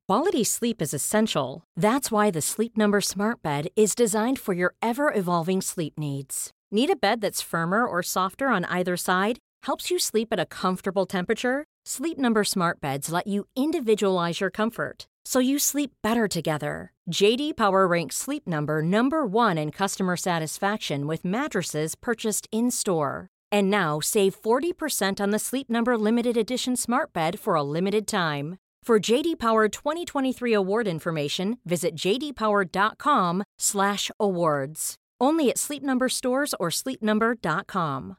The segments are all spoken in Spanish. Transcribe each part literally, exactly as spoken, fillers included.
Quality sleep is essential. That's why the Sleep Number Smart Bed is designed for your ever-evolving sleep needs. Need a bed that's firmer or softer on either side? Helps you sleep at a comfortable temperature? Sleep Number Smart Beds let you individualize your comfort, so you sleep better together. J D Power ranks Sleep Number number one in customer satisfaction with mattresses purchased in-store. And now, save forty percent on the Sleep Number Limited Edition Smart Bed for a limited time. For J D Power twenty twenty-three award information, visit j d power dot com slash awards. Only at Sleep Number stores or sleep number dot com.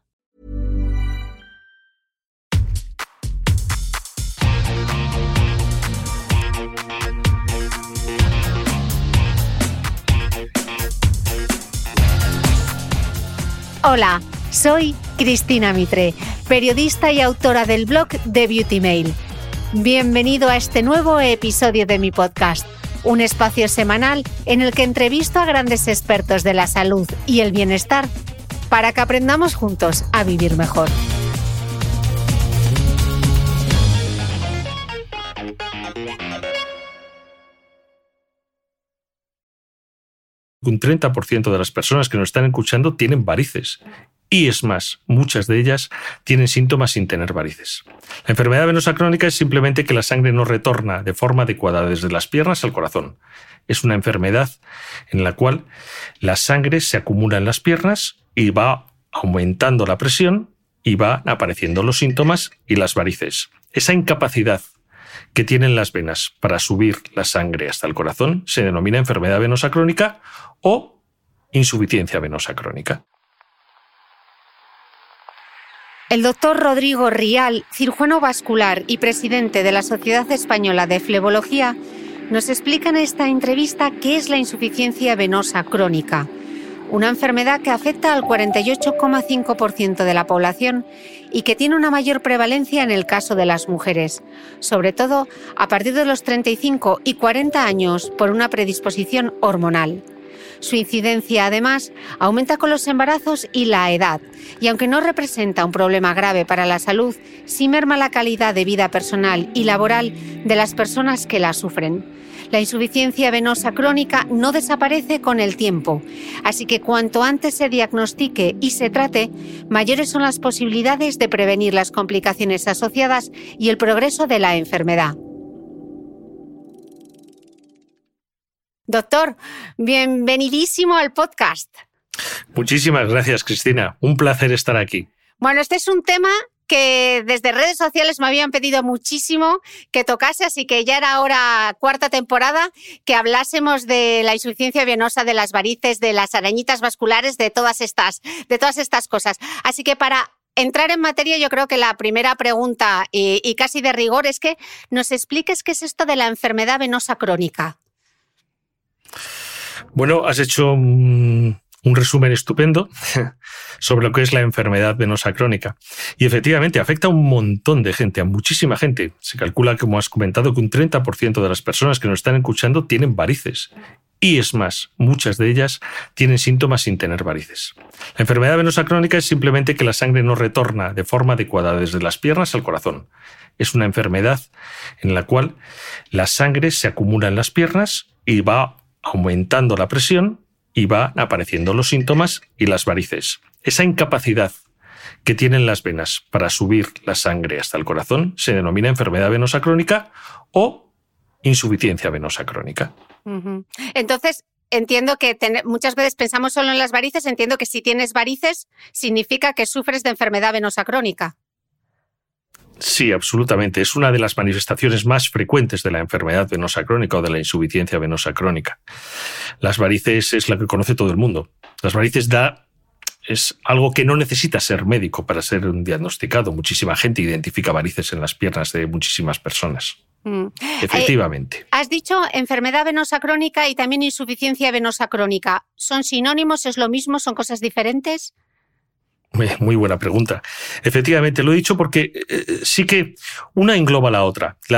Hola, soy Cristina Mitre, periodista y autora del blog The Beauty Mail. Bienvenido a este nuevo episodio de mi podcast, un espacio semanal en el que entrevisto a grandes expertos de la salud y el bienestar para que aprendamos juntos a vivir mejor. Un treinta por ciento de las personas que nos están escuchando tienen varices. Y es más, muchas de ellas tienen síntomas sin tener varices. La enfermedad venosa crónica es simplemente que la sangre no retorna de forma adecuada desde las piernas al corazón. Es una enfermedad en la cual la sangre se acumula en las piernas y va aumentando la presión y van apareciendo los síntomas y las varices. Esa incapacidad que tienen las venas para subir la sangre hasta el corazón se denomina enfermedad venosa crónica o insuficiencia venosa crónica. El doctor Rodrigo Rial, cirujano vascular y presidente de la Sociedad Española de Flebología, nos explica en esta entrevista qué es la insuficiencia venosa crónica, una enfermedad que afecta al cuarenta y ocho coma cinco por ciento de la población y que tiene una mayor prevalencia en el caso de las mujeres, sobre todo a partir de los treinta y cinco y cuarenta años por una predisposición hormonal. Su incidencia, además, aumenta con los embarazos y la edad, y aunque no representa un problema grave para la salud, sí merma la calidad de vida personal y laboral de las personas que la sufren. La insuficiencia venosa crónica no desaparece con el tiempo, así que cuanto antes se diagnostique y se trate, mayores son las posibilidades de prevenir las complicaciones asociadas y el progreso de la enfermedad. Doctor, bienvenidísimo al podcast. Muchísimas gracias, Cristina. Un placer estar aquí. Bueno, este es un tema que desde redes sociales me habían pedido muchísimo que tocase, así que ya era ahora, cuarta temporada, que hablásemos de la insuficiencia venosa, de las varices, de las arañitas vasculares, de todas estas, de todas estas cosas. Así que para entrar en materia, yo creo que la primera pregunta, y, y casi de rigor, es que nos expliques qué es esto de la enfermedad venosa crónica. Bueno, has hecho un, un resumen estupendo sobre lo que es la enfermedad venosa crónica. Y efectivamente afecta a un montón de gente, a muchísima gente. Se calcula, como has comentado, que un treinta por ciento de las personas que nos están escuchando tienen varices. Y es más, muchas de ellas tienen síntomas sin tener varices. La enfermedad venosa crónica es simplemente que la sangre no retorna de forma adecuada desde las piernas al corazón. Es una enfermedad en la cual la sangre se acumula en las piernas y va aumentando la presión y van apareciendo los síntomas y las varices. Esa incapacidad que tienen las venas para subir la sangre hasta el corazón se denomina enfermedad venosa crónica o insuficiencia venosa crónica. Uh-huh. Entonces, entiendo que ten- muchas veces pensamos solo en las varices, entiendo que si tienes varices significa que sufres de enfermedad venosa crónica. Sí, absolutamente. Es una de las manifestaciones más frecuentes de la enfermedad venosa crónica o de la insuficiencia venosa crónica. Las varices es la que conoce todo el mundo. Las varices da, es algo que no necesita ser médico para ser diagnosticado. Muchísima gente identifica varices en las piernas de muchísimas personas. Mm. Efectivamente. Eh, has dicho enfermedad venosa crónica y también insuficiencia venosa crónica. ¿Son sinónimos? ¿Es lo mismo? ¿Son cosas diferentes? Muy buena pregunta. Efectivamente, lo he dicho porque eh, sí que una engloba la otra. La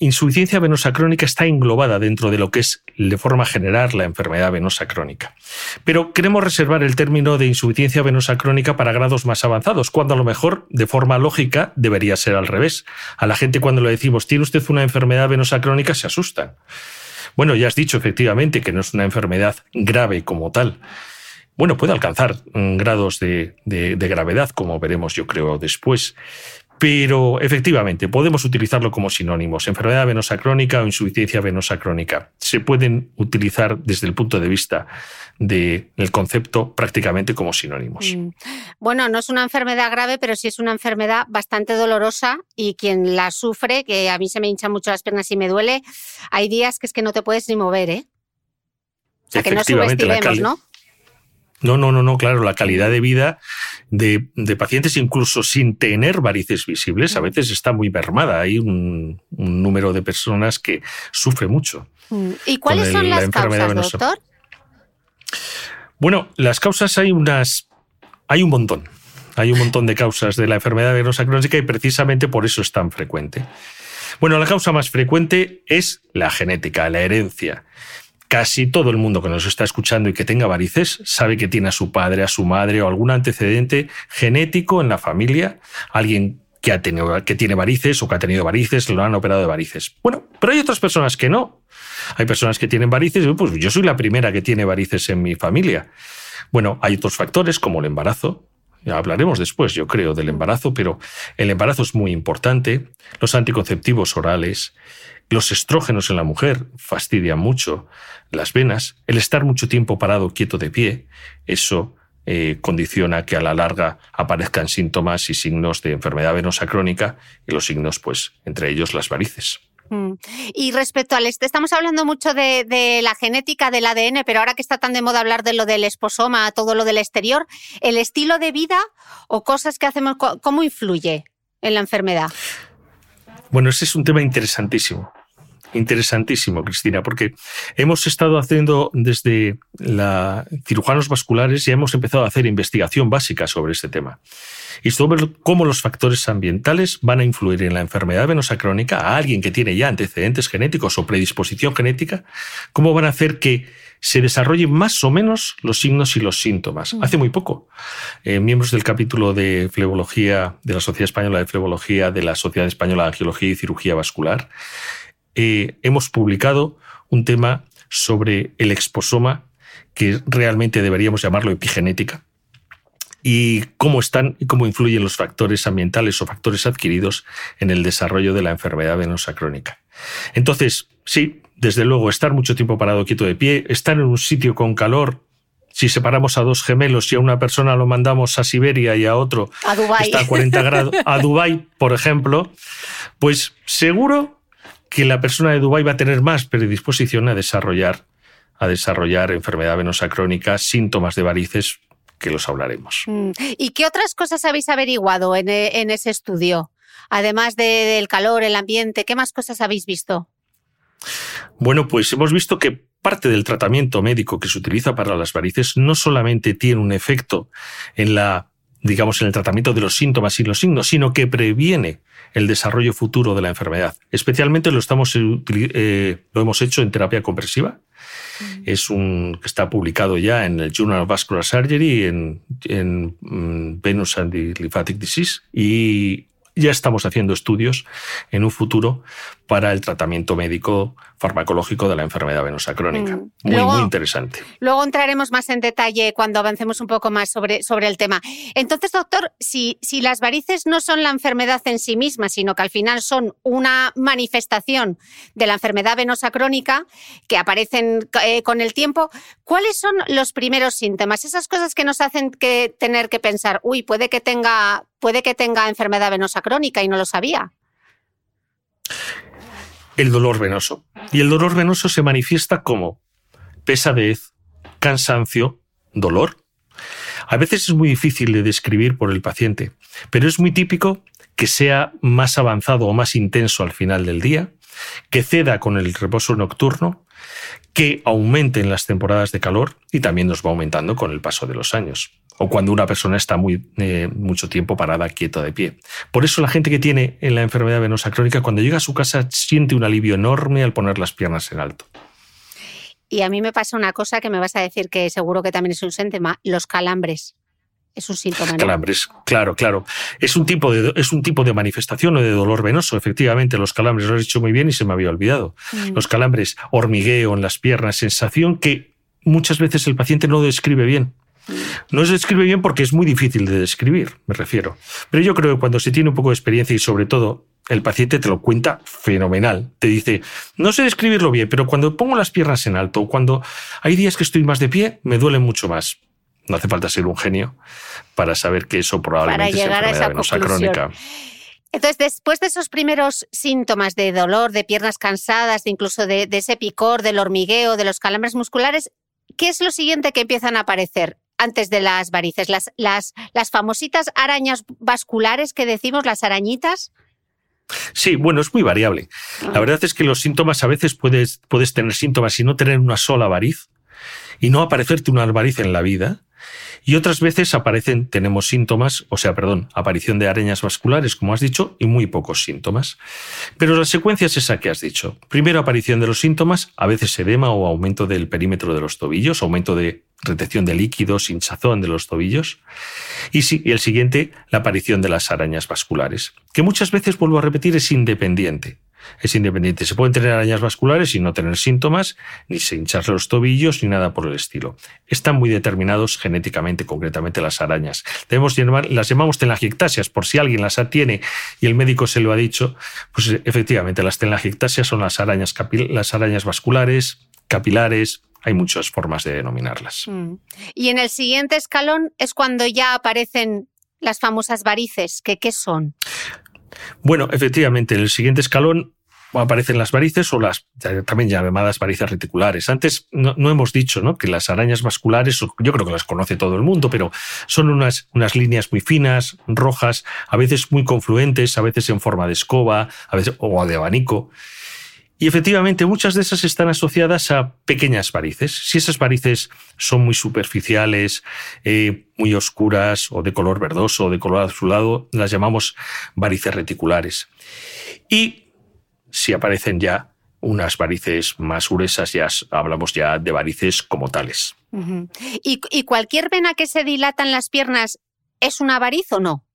insuficiencia venosa crónica está englobada dentro de lo que es, de forma general, la enfermedad venosa crónica. Pero queremos reservar el término de insuficiencia venosa crónica para grados más avanzados, cuando a lo mejor, de forma lógica, debería ser al revés. A la gente cuando le decimos, ¿tiene usted una enfermedad venosa crónica?, se asustan. Bueno, ya has dicho efectivamente que no es una enfermedad grave como tal. Bueno, puede alcanzar grados de, de, de gravedad, como veremos yo creo después. Pero efectivamente podemos utilizarlo como sinónimos. Enfermedad venosa crónica o insuficiencia venosa crónica se pueden utilizar desde el punto de vista del concepto prácticamente como sinónimos. Mm. Bueno, no es una enfermedad grave, pero sí es una enfermedad bastante dolorosa y quien la sufre, que a mí se me hinchan mucho las piernas y me duele, hay días que es que no te puedes ni mover, ¿eh? O sea, que no subestimemos, ¿no? No, no, no, no, claro, la calidad de vida de, de pacientes incluso sin tener varices visibles a veces está muy mermada. Hay un, un número de personas que sufre mucho. ¿Y cuáles son las causas, doctor? Bueno, las causas hay unas, hay un montón. Hay un montón de causas de la enfermedad venosa crónica y precisamente por eso es tan frecuente. Bueno, la causa más frecuente es la genética, la herencia. Casi todo el mundo que nos está escuchando y que tenga varices sabe que tiene a su padre, a su madre o algún antecedente genético en la familia, alguien que, ha tenido, que tiene varices o que ha tenido varices, lo han operado de varices. Bueno, pero hay otras personas que no. Hay personas que tienen varices, pues yo soy la primera que tiene varices en mi familia. Bueno, hay otros factores como el embarazo. Ya hablaremos después, yo creo, del embarazo, pero el embarazo es muy importante. Los anticonceptivos orales, los estrógenos en la mujer fastidian mucho las venas. El estar mucho tiempo parado, quieto de pie, eso eh, condiciona que a la larga aparezcan síntomas y signos de enfermedad venosa crónica y los signos, pues, entre ellos las varices. Y respecto al... Estamos hablando mucho de, de la genética del A D N, pero ahora que está tan de moda hablar de lo del esposoma, todo lo del exterior, ¿el estilo de vida o cosas que hacemos, cómo influye en la enfermedad? Bueno, ese es un tema interesantísimo. Interesantísimo, Cristina, porque hemos estado haciendo desde la cirujanos vasculares, ya hemos empezado a hacer investigación básica sobre este tema. Y sobre cómo los factores ambientales van a influir en la enfermedad venosa crónica a alguien que tiene ya antecedentes genéticos o predisposición genética, cómo van a hacer que se desarrollen más o menos los signos y los síntomas. Hace muy poco, eh, miembros del capítulo de flebología de la Sociedad Española de Flebología, de la Sociedad Española de Angiología y Cirugía Vascular, Eh, hemos publicado un tema sobre el exposoma, que realmente deberíamos llamarlo epigenética, y cómo están y cómo influyen los factores ambientales o factores adquiridos en el desarrollo de la enfermedad venosa crónica. Entonces, sí, desde luego, estar mucho tiempo parado quieto de pie, estar en un sitio con calor. Si separamos a dos gemelos y a una persona lo mandamos a Siberia y a otro a Dubái. Está a cuarenta grados, a Dubái, por ejemplo, pues seguro que la persona de Dubái va a tener más predisposición a desarrollar, a desarrollar enfermedad venosa crónica, síntomas de varices, que los hablaremos. ¿Y qué otras cosas habéis averiguado en, en ese estudio? Además de, del calor, el ambiente, ¿qué más cosas habéis visto? Bueno, pues hemos visto que parte del tratamiento médico que se utiliza para las varices no solamente tiene un efecto en la, digamos, en el tratamiento de los síntomas y los signos, sino que previene el desarrollo futuro de la enfermedad. Especialmente lo, estamos, eh, lo hemos hecho en terapia compresiva. Mm. Es un que está publicado ya en el Journal of Vascular Surgery, en, en um, Venous and Lymphatic Disease, y ya estamos haciendo estudios en un futuro para el tratamiento médico farmacológico de la enfermedad venosa crónica. Mm. Muy, luego, muy interesante. Luego entraremos más en detalle cuando avancemos un poco más sobre, sobre el tema. Entonces, doctor, si, si las varices no son la enfermedad en sí misma, sino que al final son una manifestación de la enfermedad venosa crónica que aparecen eh, con el tiempo, ¿cuáles son los primeros síntomas? Esas cosas que nos hacen que tener que pensar, uy, puede que tenga, puede que tenga enfermedad venosa crónica y no lo sabía. El dolor venoso. Y el dolor venoso se manifiesta como pesadez, cansancio, dolor. A veces es muy difícil de describir por el paciente, pero es muy típico que sea más avanzado o más intenso al final del día que ceda con el reposo nocturno, que aumente en las temporadas de calor y también nos va aumentando con el paso de los años, o cuando una persona está muy, eh, mucho tiempo parada, quieta de pie. Por eso la gente que tiene la enfermedad venosa crónica, cuando llega a su casa, siente un alivio enorme al poner las piernas en alto. Y a mí me pasa una cosa que me vas a decir que seguro que también es un síntoma, los calambres. Es un síntoma, ¿no? Calambres, claro, claro. Es un tipo de, es un tipo de manifestación o de dolor venoso, efectivamente. Los calambres, lo has dicho muy bien y se me había olvidado. Mm. Los calambres, hormigueo en las piernas, sensación que muchas veces el paciente no describe bien. Mm. No se describe bien porque es muy difícil de describir, me refiero. Pero yo creo que cuando se tiene un poco de experiencia y sobre todo el paciente te lo cuenta fenomenal. Te dice, no sé describirlo bien, pero cuando pongo las piernas en alto, cuando hay días que estoy más de pie, me duele mucho más. No hace falta ser un genio para saber que eso probablemente es enfermedad venosa crónica. Entonces, después de esos primeros síntomas de dolor, de piernas cansadas, de incluso de, de ese picor, del hormigueo, de los calambres musculares, ¿qué es lo siguiente que empiezan a aparecer antes de las varices? Las, las, las famositas arañas vasculares que decimos, las arañitas. Sí, bueno, es muy variable. La verdad es que los síntomas, a veces puedes, puedes tener síntomas y no tener una sola variz y no aparecerte una variz en la vida. Y otras veces aparecen, tenemos síntomas, o sea, perdón, aparición de arañas vasculares, como has dicho, y muy pocos síntomas. Pero la secuencia es esa que has dicho. Primero, aparición de los síntomas, a veces edema o aumento del perímetro de los tobillos, aumento de retención de líquidos, hinchazón de los tobillos. Y sí, y el siguiente, la aparición de las arañas vasculares, que muchas veces, vuelvo a repetir, es independiente. Es independiente. Se pueden tener arañas vasculares y no tener síntomas, ni se hincharse los tobillos, ni nada por el estilo. Están muy determinados genéticamente, concretamente las arañas. Debemos llamar, las llamamos telangiectasias, por si alguien las tiene y el médico se lo ha dicho, pues efectivamente las telangiectasias son las arañas, capil- las arañas vasculares, capilares. Hay muchas formas de denominarlas. Mm. Y en el siguiente escalón es cuando ya aparecen las famosas varices. ¿Qué, qué son? Bueno, efectivamente, en el siguiente escalón aparecen las varices o las también llamadas varices reticulares. Antes no, no hemos dicho, ¿no?, que las arañas vasculares, yo creo que las conoce todo el mundo, pero son unas, unas líneas muy finas, rojas, a veces muy confluentes, a veces en forma de escoba, a veces o de abanico. Y efectivamente muchas de esas están asociadas a pequeñas varices. Si esas varices son muy superficiales, eh, muy oscuras o de color verdoso o de color azulado, las llamamos varices reticulares. Y si aparecen ya unas varices más gruesas, ya hablamos ya de varices como tales. Uh-huh. ¿Y, ¿Y cualquier vena que se dilata en las piernas es una variz o no?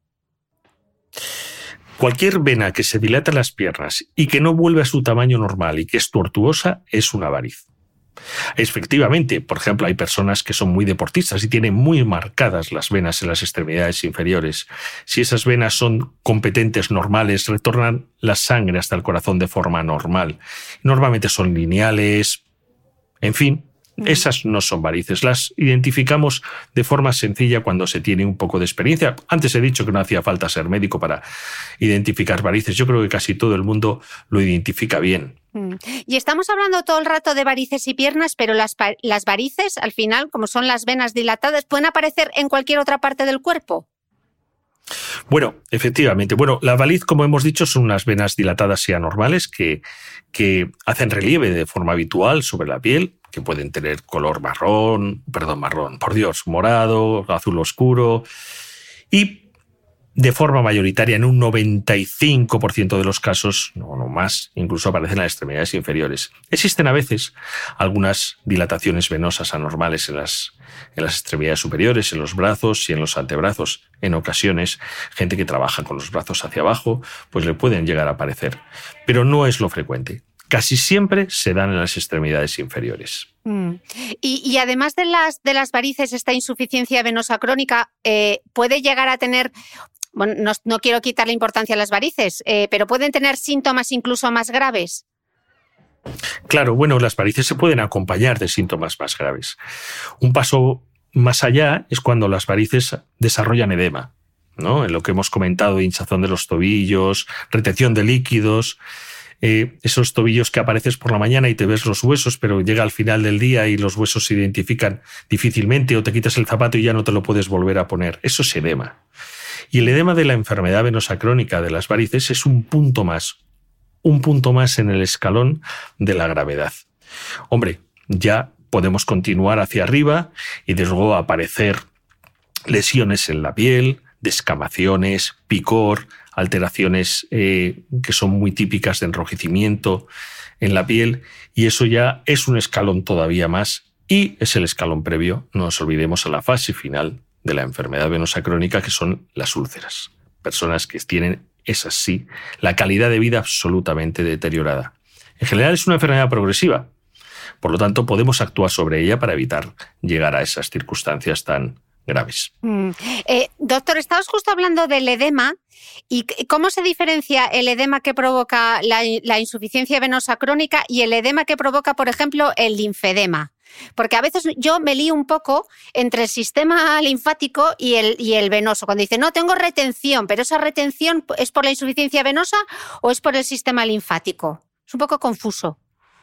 Cualquier vena que se dilata en las piernas y que no vuelve a su tamaño normal y que es tortuosa es una variz. Efectivamente, por ejemplo, hay personas que son muy deportistas y tienen muy marcadas las venas en las extremidades inferiores. Si esas venas son competentes, normales, retornan la sangre hasta el corazón de forma normal. Normalmente son lineales, en fin. Esas no son varices, las identificamos de forma sencilla cuando se tiene un poco de experiencia. Antes he dicho que no hacía falta ser médico para identificar varices. Yo creo que casi todo el mundo lo identifica bien. Y estamos hablando todo el rato de varices y piernas, pero las, las varices, al final, como son las venas dilatadas, ¿pueden aparecer en cualquier otra parte del cuerpo? Bueno, efectivamente. Bueno, la variz, como hemos dicho, son unas venas dilatadas y anormales que, que hacen relieve de forma habitual sobre la piel, que pueden tener color marrón, perdón, marrón, por Dios, morado, azul oscuro, y de forma mayoritaria, en un noventa y cinco por ciento de los casos, no, no más, incluso aparecen en las extremidades inferiores. Existen a veces algunas dilataciones venosas anormales en las, en las extremidades superiores, en los brazos y en los antebrazos. En ocasiones, gente que trabaja con los brazos hacia abajo, pues le pueden llegar a aparecer, pero no es lo frecuente. Casi siempre se dan en las extremidades inferiores. Mm. Y, y además de las, de las varices, esta insuficiencia venosa crónica eh, puede llegar a tener, bueno, no, no quiero quitarle importancia a las varices, eh, pero pueden tener síntomas incluso más graves. Claro, bueno, las varices se pueden acompañar de síntomas más graves. Un paso más allá es cuando las varices desarrollan edema, ¿no? En lo que hemos comentado, hinchazón de los tobillos, retención de líquidos. Eh, esos tobillos que apareces por la mañana y te ves los huesos, pero llega al final del día y los huesos se identifican difícilmente, o te quitas el zapato y ya no te lo puedes volver a poner. Eso es edema. Y el edema de la enfermedad venosa crónica de las varices es un punto más, un punto más en el escalón de la gravedad. Hombre, ya podemos continuar hacia arriba y desde luego aparecer lesiones en la piel, descamaciones, picor, alteraciones eh, que son muy típicas de enrojecimiento en la piel, y eso ya es un escalón todavía más y es el escalón previo, no nos olvidemos, a la fase final de la enfermedad venosa crónica, que son las úlceras. Personas que tienen, es así, la calidad de vida absolutamente deteriorada. En general es una enfermedad progresiva, por lo tanto podemos actuar sobre ella para evitar llegar a esas circunstancias tan graves. Mm. Eh, doctor, estabas justo hablando del edema. ¿Y cómo se diferencia el edema que provoca la, la insuficiencia venosa crónica y el edema que provoca, por ejemplo, el linfedema? Porque a veces yo me lío un poco entre el sistema linfático y el, y el venoso. Cuando dice, no, tengo retención, pero esa retención ¿es por la insuficiencia venosa o es por el sistema linfático? Es un poco confuso.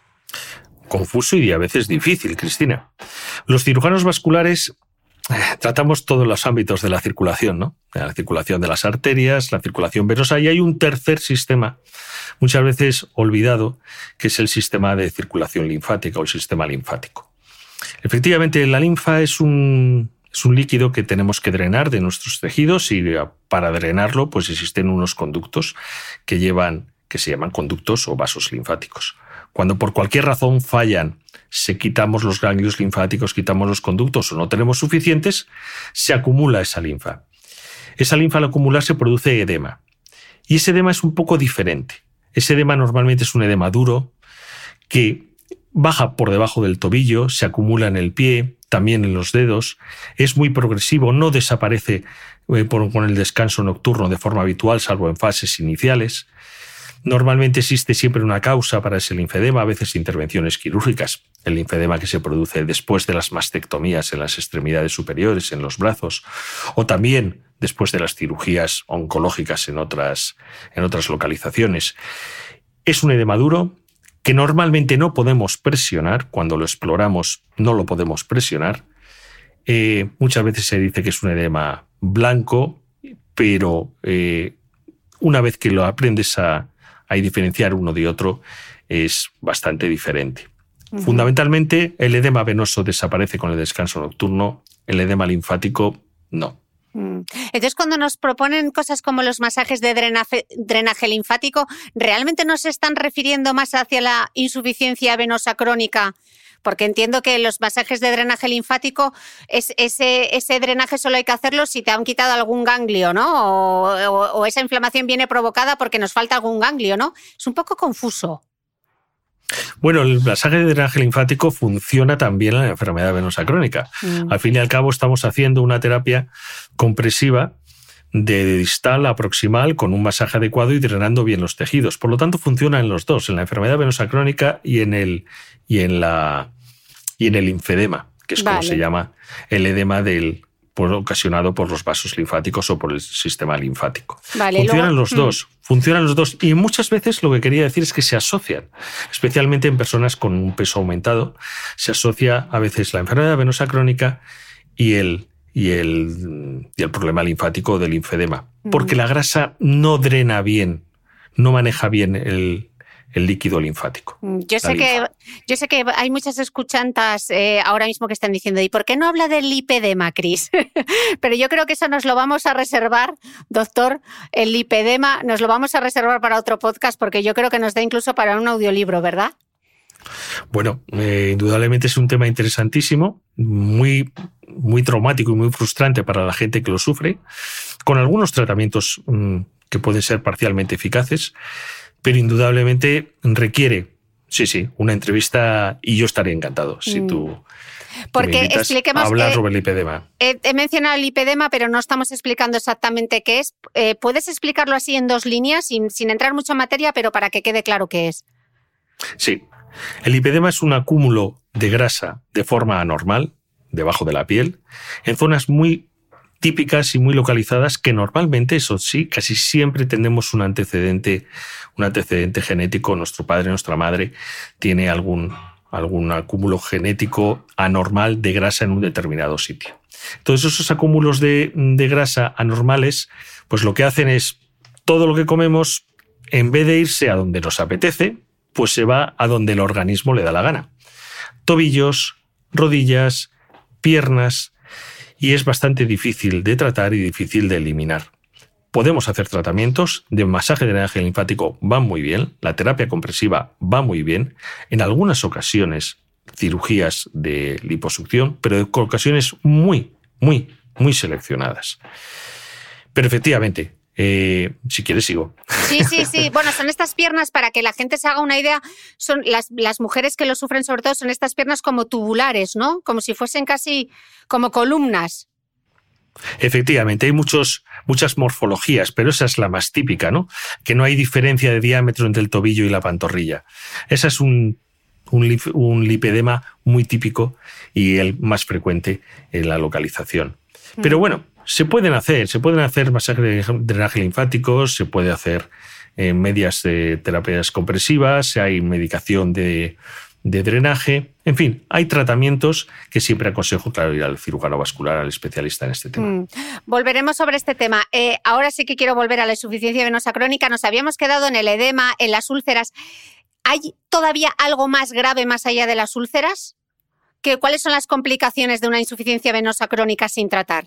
Confuso y a veces difícil, Cristina. Los cirujanos vasculares tratamos todos los ámbitos de la circulación, ¿no? La circulación de las arterias, la circulación venosa, y hay un tercer sistema, muchas veces olvidado, que es el sistema de circulación linfática o el sistema linfático. Efectivamente, la linfa es un, es un líquido que tenemos que drenar de nuestros tejidos, y para drenarlo pues existen unos conductos que, llevan, que se llaman conductos o vasos linfáticos. Cuando por cualquier razón fallan, se quitamos los ganglios linfáticos, quitamos los conductos o no tenemos suficientes, se acumula esa linfa. Esa linfa al acumularse produce edema. Y ese edema es un poco diferente. Ese edema normalmente es un edema duro que baja por debajo del tobillo, se acumula en el pie, también en los dedos, es muy progresivo, no desaparece eh, por, con el descanso nocturno de forma habitual, salvo en fases iniciales. Normalmente existe siempre una causa para ese linfedema, a veces intervenciones quirúrgicas. El linfedema que se produce después de las mastectomías en las extremidades superiores, en los brazos, o también después de las cirugías oncológicas en otras, en otras localizaciones. Es un edema duro que normalmente no podemos presionar. Cuando lo exploramos no lo podemos presionar. Eh, muchas veces se dice que es un edema blanco, pero eh, una vez que lo aprendes a Hay diferenciar uno de otro, es bastante diferente. Uh-huh. Fundamentalmente, el edema venoso desaparece con el descanso nocturno, el edema linfático no. Entonces, cuando nos proponen cosas como los masajes de drenaje, drenaje linfático, ¿realmente nos están refiriendo más hacia la insuficiencia venosa crónica? Porque entiendo que los masajes de drenaje linfático, es, ese, ese drenaje solo hay que hacerlo si te han quitado algún ganglio, ¿no? O, o, o esa inflamación viene provocada porque nos falta algún ganglio, ¿no? Es un poco confuso. Bueno, el masaje de drenaje linfático funciona también en la enfermedad venosa crónica. Mm. Al fin y al cabo estamos haciendo una terapia compresiva de distal a proximal con un masaje adecuado y drenando bien los tejidos. Por lo tanto, funciona en los dos, en la enfermedad venosa crónica y en el, y en la, y en el linfedema, que es vale. como se llama el edema del, por, ocasionado por los vasos linfáticos o por el sistema linfático. Vale, funcionan luego, los mm. dos, funcionan los dos. Y muchas veces lo que quería decir es que se asocian, especialmente en personas con un peso aumentado, se asocia a veces la enfermedad venosa crónica y el Y el, y el problema linfático del linfedema. Porque la grasa no drena bien, no maneja bien el, el líquido linfático. Yo sé, que, yo sé que hay muchas escuchantas eh, ahora mismo que están diciendo, ¿y por qué no habla del lipedema, Cris? Pero yo creo que eso nos lo vamos a reservar, doctor, el lipedema nos lo vamos a reservar para otro podcast, porque yo creo que nos da incluso para un audiolibro, ¿verdad? Bueno, eh, indudablemente es un tema interesantísimo, muy, muy traumático y muy frustrante para la gente que lo sufre, con algunos tratamientos mmm, que pueden ser parcialmente eficaces, pero indudablemente requiere, sí, sí, una entrevista, y yo estaré encantado si tú... Porque expliquemos, hablar eh, sobre el lipedema. He, he mencionado el lipedema, pero no estamos explicando exactamente qué es. Eh, ¿Puedes explicarlo así en dos líneas, sin, sin entrar mucho en materia, pero para que quede claro qué es? Sí. El lipedema es un acúmulo de grasa de forma anormal, debajo de la piel, en zonas muy típicas y muy localizadas que normalmente, eso sí, casi siempre tenemos un antecedente, un antecedente genético. Nuestro padre, nuestra madre, tiene algún, algún acúmulo genético anormal de grasa en un determinado sitio. Entonces, esos acúmulos de, de grasa anormales, pues lo que hacen es todo lo que comemos en vez de irse a donde nos apetece, pues se va a donde el organismo le da la gana. Tobillos, rodillas, piernas, y es bastante difícil de tratar y difícil de eliminar. Podemos hacer tratamientos de masaje de drenaje linfático, va muy bien, la terapia compresiva va muy bien, en algunas ocasiones cirugías de liposucción, pero en ocasiones muy, muy, muy seleccionadas. Pero efectivamente, Eh, si quieres sigo. Sí, sí, sí. Bueno, son estas piernas, para que la gente se haga una idea, son las, las mujeres que lo sufren sobre todo, son estas piernas como tubulares, ¿no? Como si fuesen casi como columnas. Efectivamente, hay muchos, muchas morfologías, pero esa es la más típica, ¿no? Que no hay diferencia de diámetro entre el tobillo y la pantorrilla. Esa es un, un, lip, un lipedema muy típico y el más frecuente en la localización. Pero bueno, se pueden hacer, se pueden hacer masajes de drenaje linfático, se puede hacer eh, medias de terapias compresivas, hay medicación de, de drenaje, en fin, hay tratamientos que siempre aconsejo, claro, ir al cirujano vascular, al especialista en este tema. Mm. Volveremos sobre este tema. Eh, ahora sí que quiero volver a la insuficiencia venosa crónica. Nos habíamos quedado en el edema, en las úlceras. ¿Hay todavía algo más grave más allá de las úlceras? ¿Qué, ¿Cuáles son las complicaciones de una insuficiencia venosa crónica sin tratar?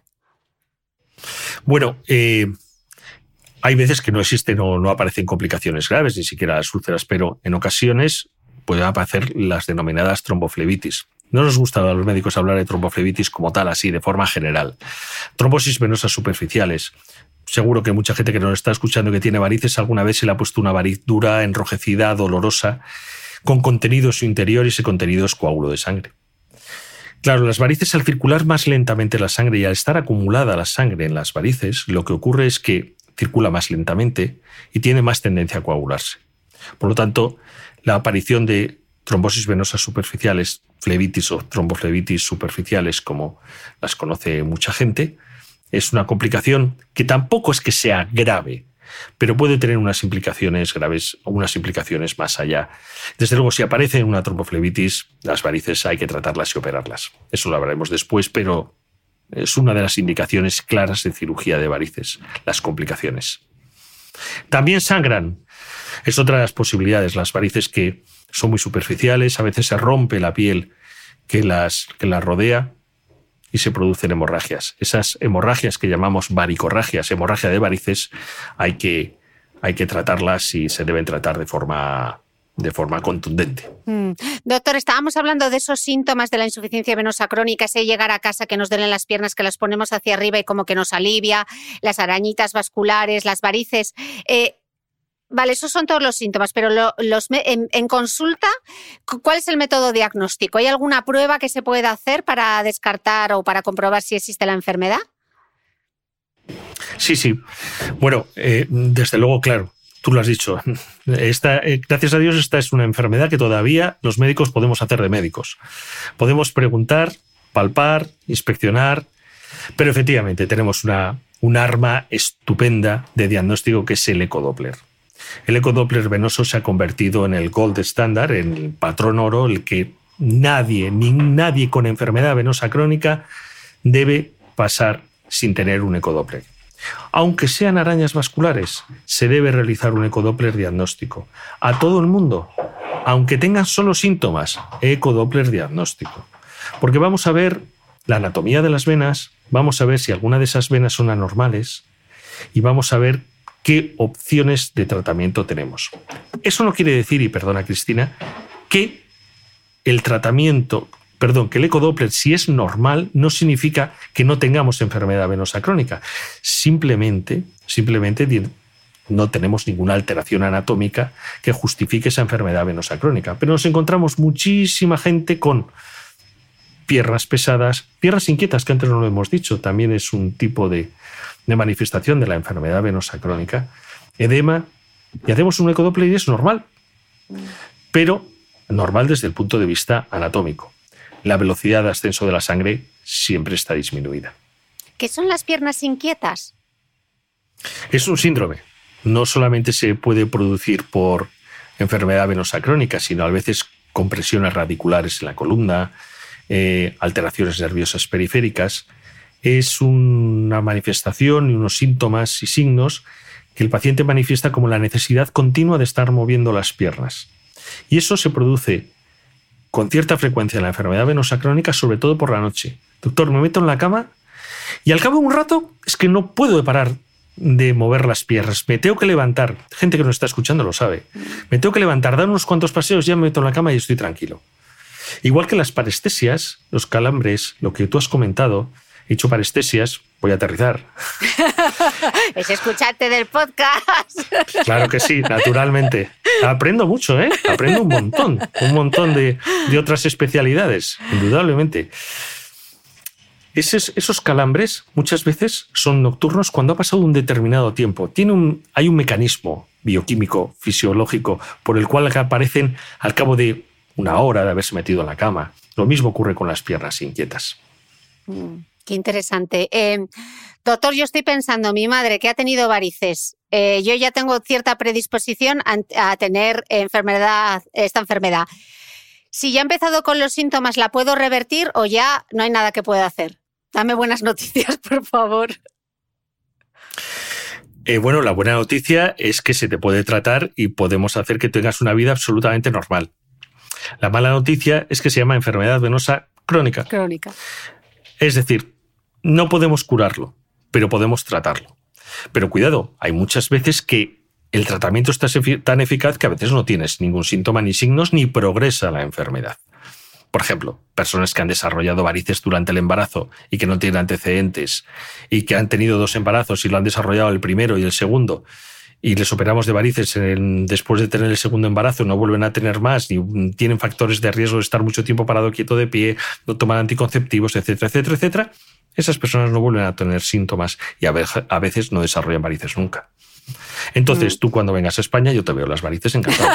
Bueno, eh, hay veces que no existen o no aparecen complicaciones graves, ni siquiera las úlceras, pero en ocasiones pueden aparecer las denominadas tromboflebitis. No nos gusta a los médicos hablar de tromboflebitis como tal, así, de forma general. Trombosis venosas superficiales. Seguro que mucha gente que nos está escuchando que tiene varices alguna vez se le ha puesto una variz dura, enrojecida, dolorosa, con contenido en su interior y ese contenido es coágulo de sangre. Claro, las varices, al circular más lentamente la sangre y al estar acumulada la sangre en las varices, lo que ocurre es que circula más lentamente y tiene más tendencia a coagularse. Por lo tanto, la aparición de trombosis venosas superficiales, flebitis o tromboflebitis superficiales, como las conoce mucha gente, es una complicación que tampoco es que sea grave, pero puede tener unas implicaciones graves o unas implicaciones más allá. Desde luego, si aparece una tromboflebitis, las varices hay que tratarlas y operarlas. Eso lo hablaremos después, pero es una de las indicaciones claras de cirugía de varices, las complicaciones. También sangran. Es otra de las posibilidades. Las varices que son muy superficiales, a veces se rompe la piel que las, que las rodea y se producen hemorragias. Esas hemorragias que llamamos varicorragias, hemorragia de varices, hay que, hay que tratarlas y se deben tratar de forma, de forma contundente. Mm. Doctor, estábamos hablando de esos síntomas de la insuficiencia venosa crónica, ese llegar a casa que nos duelen las piernas, que las ponemos hacia arriba y como que nos alivia, las arañitas vasculares, las varices. Eh, Vale, esos son todos los síntomas, pero lo, los, en, en consulta, ¿cuál es el método diagnóstico? ¿Hay alguna prueba que se pueda hacer para descartar o para comprobar si existe la enfermedad? Sí, sí. Bueno, eh, desde luego, claro, tú lo has dicho. Esta, eh, gracias a Dios, esta es una enfermedad que todavía los médicos podemos hacer de médicos. Podemos preguntar, palpar, inspeccionar, pero efectivamente tenemos una, un arma estupenda de diagnóstico que es el ecodoppler. El ecodoppler venoso se ha convertido en el gold standard, en el patrón oro, el que nadie, ni nadie con enfermedad venosa crónica debe pasar sin tener un ecodoppler. Aunque sean arañas vasculares, se debe realizar un ecodoppler diagnóstico. A todo el mundo, aunque tengan solo síntomas, ecodoppler diagnóstico. Porque vamos a ver la anatomía de las venas, vamos a ver si alguna de esas venas son anormales y vamos a ver qué opciones de tratamiento tenemos. Eso no quiere decir, y perdona Cristina, que el tratamiento, perdón, que el ecodoppler, si es normal, no significa que no tengamos enfermedad venosa crónica. Simplemente, simplemente no tenemos ninguna alteración anatómica que justifique esa enfermedad venosa crónica. Pero nos encontramos muchísima gente con piernas pesadas, piernas inquietas, que antes no lo hemos dicho, también es un tipo de de manifestación de la enfermedad venosa crónica, edema, y hacemos un ecodoppler y es normal, pero normal desde el punto de vista anatómico. La velocidad de ascenso de la sangre siempre está disminuida. ¿Qué son las piernas inquietas? Es un síndrome. No solamente se puede producir por enfermedad venosa crónica, sino a veces compresiones radiculares en la columna, eh, alteraciones nerviosas periféricas. Es una manifestación y unos síntomas y signos que el paciente manifiesta como la necesidad continua de estar moviendo las piernas. Y eso se produce con cierta frecuencia en la enfermedad venosa crónica, sobre todo por la noche. Doctor, me meto en la cama y al cabo de un rato es que no puedo parar de mover las piernas. Me tengo que levantar. Gente que nos está escuchando lo sabe. Me tengo que levantar, dar unos cuantos paseos, ya me meto en la cama y estoy tranquilo. Igual que las parestesias, los calambres, lo que tú has comentado, he hecho parestesias, voy a aterrizar. Es escucharte del podcast. Claro que sí, naturalmente. Aprendo mucho, ¿eh? Aprendo un montón, un montón de, de otras especialidades, indudablemente. Esos, esos calambres muchas veces son nocturnos cuando ha pasado un determinado tiempo. Tiene un, hay un mecanismo bioquímico, fisiológico, por el cual aparecen al cabo de una hora de haberse metido en la cama. Lo mismo ocurre con las piernas inquietas. Mm, qué interesante. Eh, doctor, yo estoy pensando, mi madre que ha tenido varices, eh, yo ya tengo cierta predisposición a, a tener enfermedad, esta enfermedad. Si ya he empezado con los síntomas, ¿la puedo revertir o ya no hay nada que pueda hacer? Dame buenas noticias, por favor. Eh, bueno, la buena noticia es que se te puede tratar y podemos hacer que tengas una vida absolutamente normal. La mala noticia es que se llama enfermedad venosa crónica. Crónica. Es decir, no podemos curarlo, pero podemos tratarlo. Pero cuidado, hay muchas veces que el tratamiento es tan eficaz que a veces no tienes ningún síntoma ni signos ni progresa la enfermedad. Por ejemplo, personas que han desarrollado varices durante el embarazo y que no tienen antecedentes y que han tenido dos embarazos y lo han desarrollado el primero y el segundo y les operamos de varices en, después de tener el segundo embarazo, no vuelven a tener más, ni tienen factores de riesgo de estar mucho tiempo parado quieto de pie, no toman anticonceptivos, etcétera, etcétera, etcétera. Esas personas no vuelven a tener síntomas y a veces no desarrollan varices nunca. Entonces, mm. tú cuando vengas a España, yo te veo las varices encantado.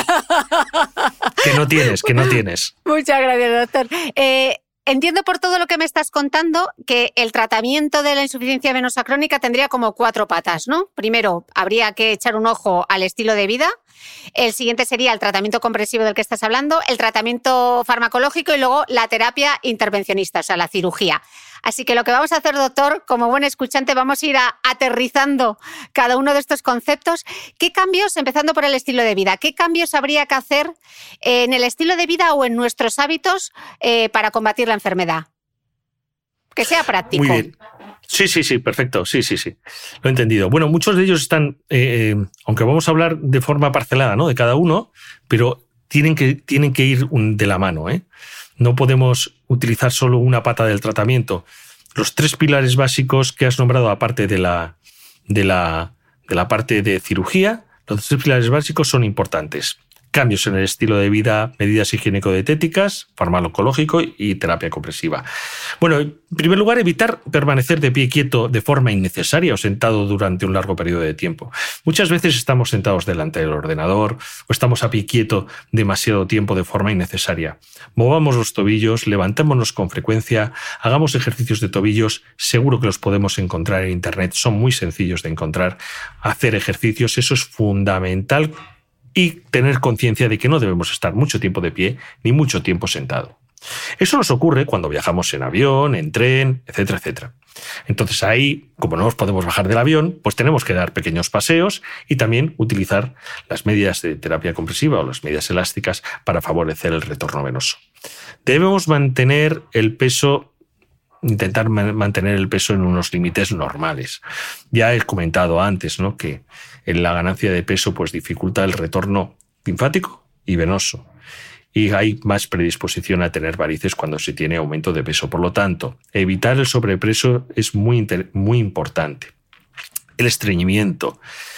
Que no tienes, que no tienes. Muchas gracias, doctor. Eh, entiendo por todo lo que me estás contando que el tratamiento de la insuficiencia venosa crónica tendría como cuatro patas, ¿no? Primero, habría que echar un ojo al estilo de vida. El siguiente sería el tratamiento compresivo del que estás hablando, el tratamiento farmacológico y luego la terapia intervencionista, o sea, la cirugía. Así que lo que vamos a hacer, doctor, como buen escuchante, vamos a ir a, aterrizando cada uno de estos conceptos. ¿Qué cambios, empezando por el estilo de vida, qué cambios habría que hacer en el estilo de vida o en nuestros hábitos eh, para combatir la enfermedad? Que sea práctico. Muy bien. Sí, sí, sí, perfecto. Sí, sí, sí. Lo he entendido. Bueno, muchos de ellos están, eh, aunque vamos a hablar de forma parcelada, ¿no?, de cada uno, pero tienen que, tienen que ir de la mano, ¿eh? No podemos utilizar solo una pata del tratamiento. Los tres pilares básicos que has nombrado, aparte de la, de la, de la parte de cirugía, los tres pilares básicos son importantes. Cambios en el estilo de vida, medidas higiénico-dietéticas, farmacológico y terapia compresiva. Bueno, en primer lugar, evitar permanecer de pie quieto de forma innecesaria o sentado durante un largo periodo de tiempo. Muchas veces estamos sentados delante del ordenador o estamos a pie quieto demasiado tiempo de forma innecesaria. Movamos los tobillos, levantémonos con frecuencia, hagamos ejercicios de tobillos, seguro que los podemos encontrar en internet, son muy sencillos de encontrar. Hacer ejercicios, eso es fundamental. Y tener conciencia de que no debemos estar mucho tiempo de pie ni mucho tiempo sentado. Eso nos ocurre cuando viajamos en avión, en tren, etcétera, etcétera. Entonces ahí, como no nos podemos bajar del avión, pues tenemos que dar pequeños paseos y también utilizar las medidas de terapia compresiva o las medidas elásticas para favorecer el retorno venoso. Debemos mantener el peso, intentar mantener el peso en unos límites normales. Ya he comentado antes, ¿no?, que en la ganancia de peso pues dificulta el retorno linfático y venoso. Y hay más predisposición a tener varices cuando se tiene aumento de peso. Por lo tanto, evitar el sobrepeso es muy, muy importante. El estreñimiento.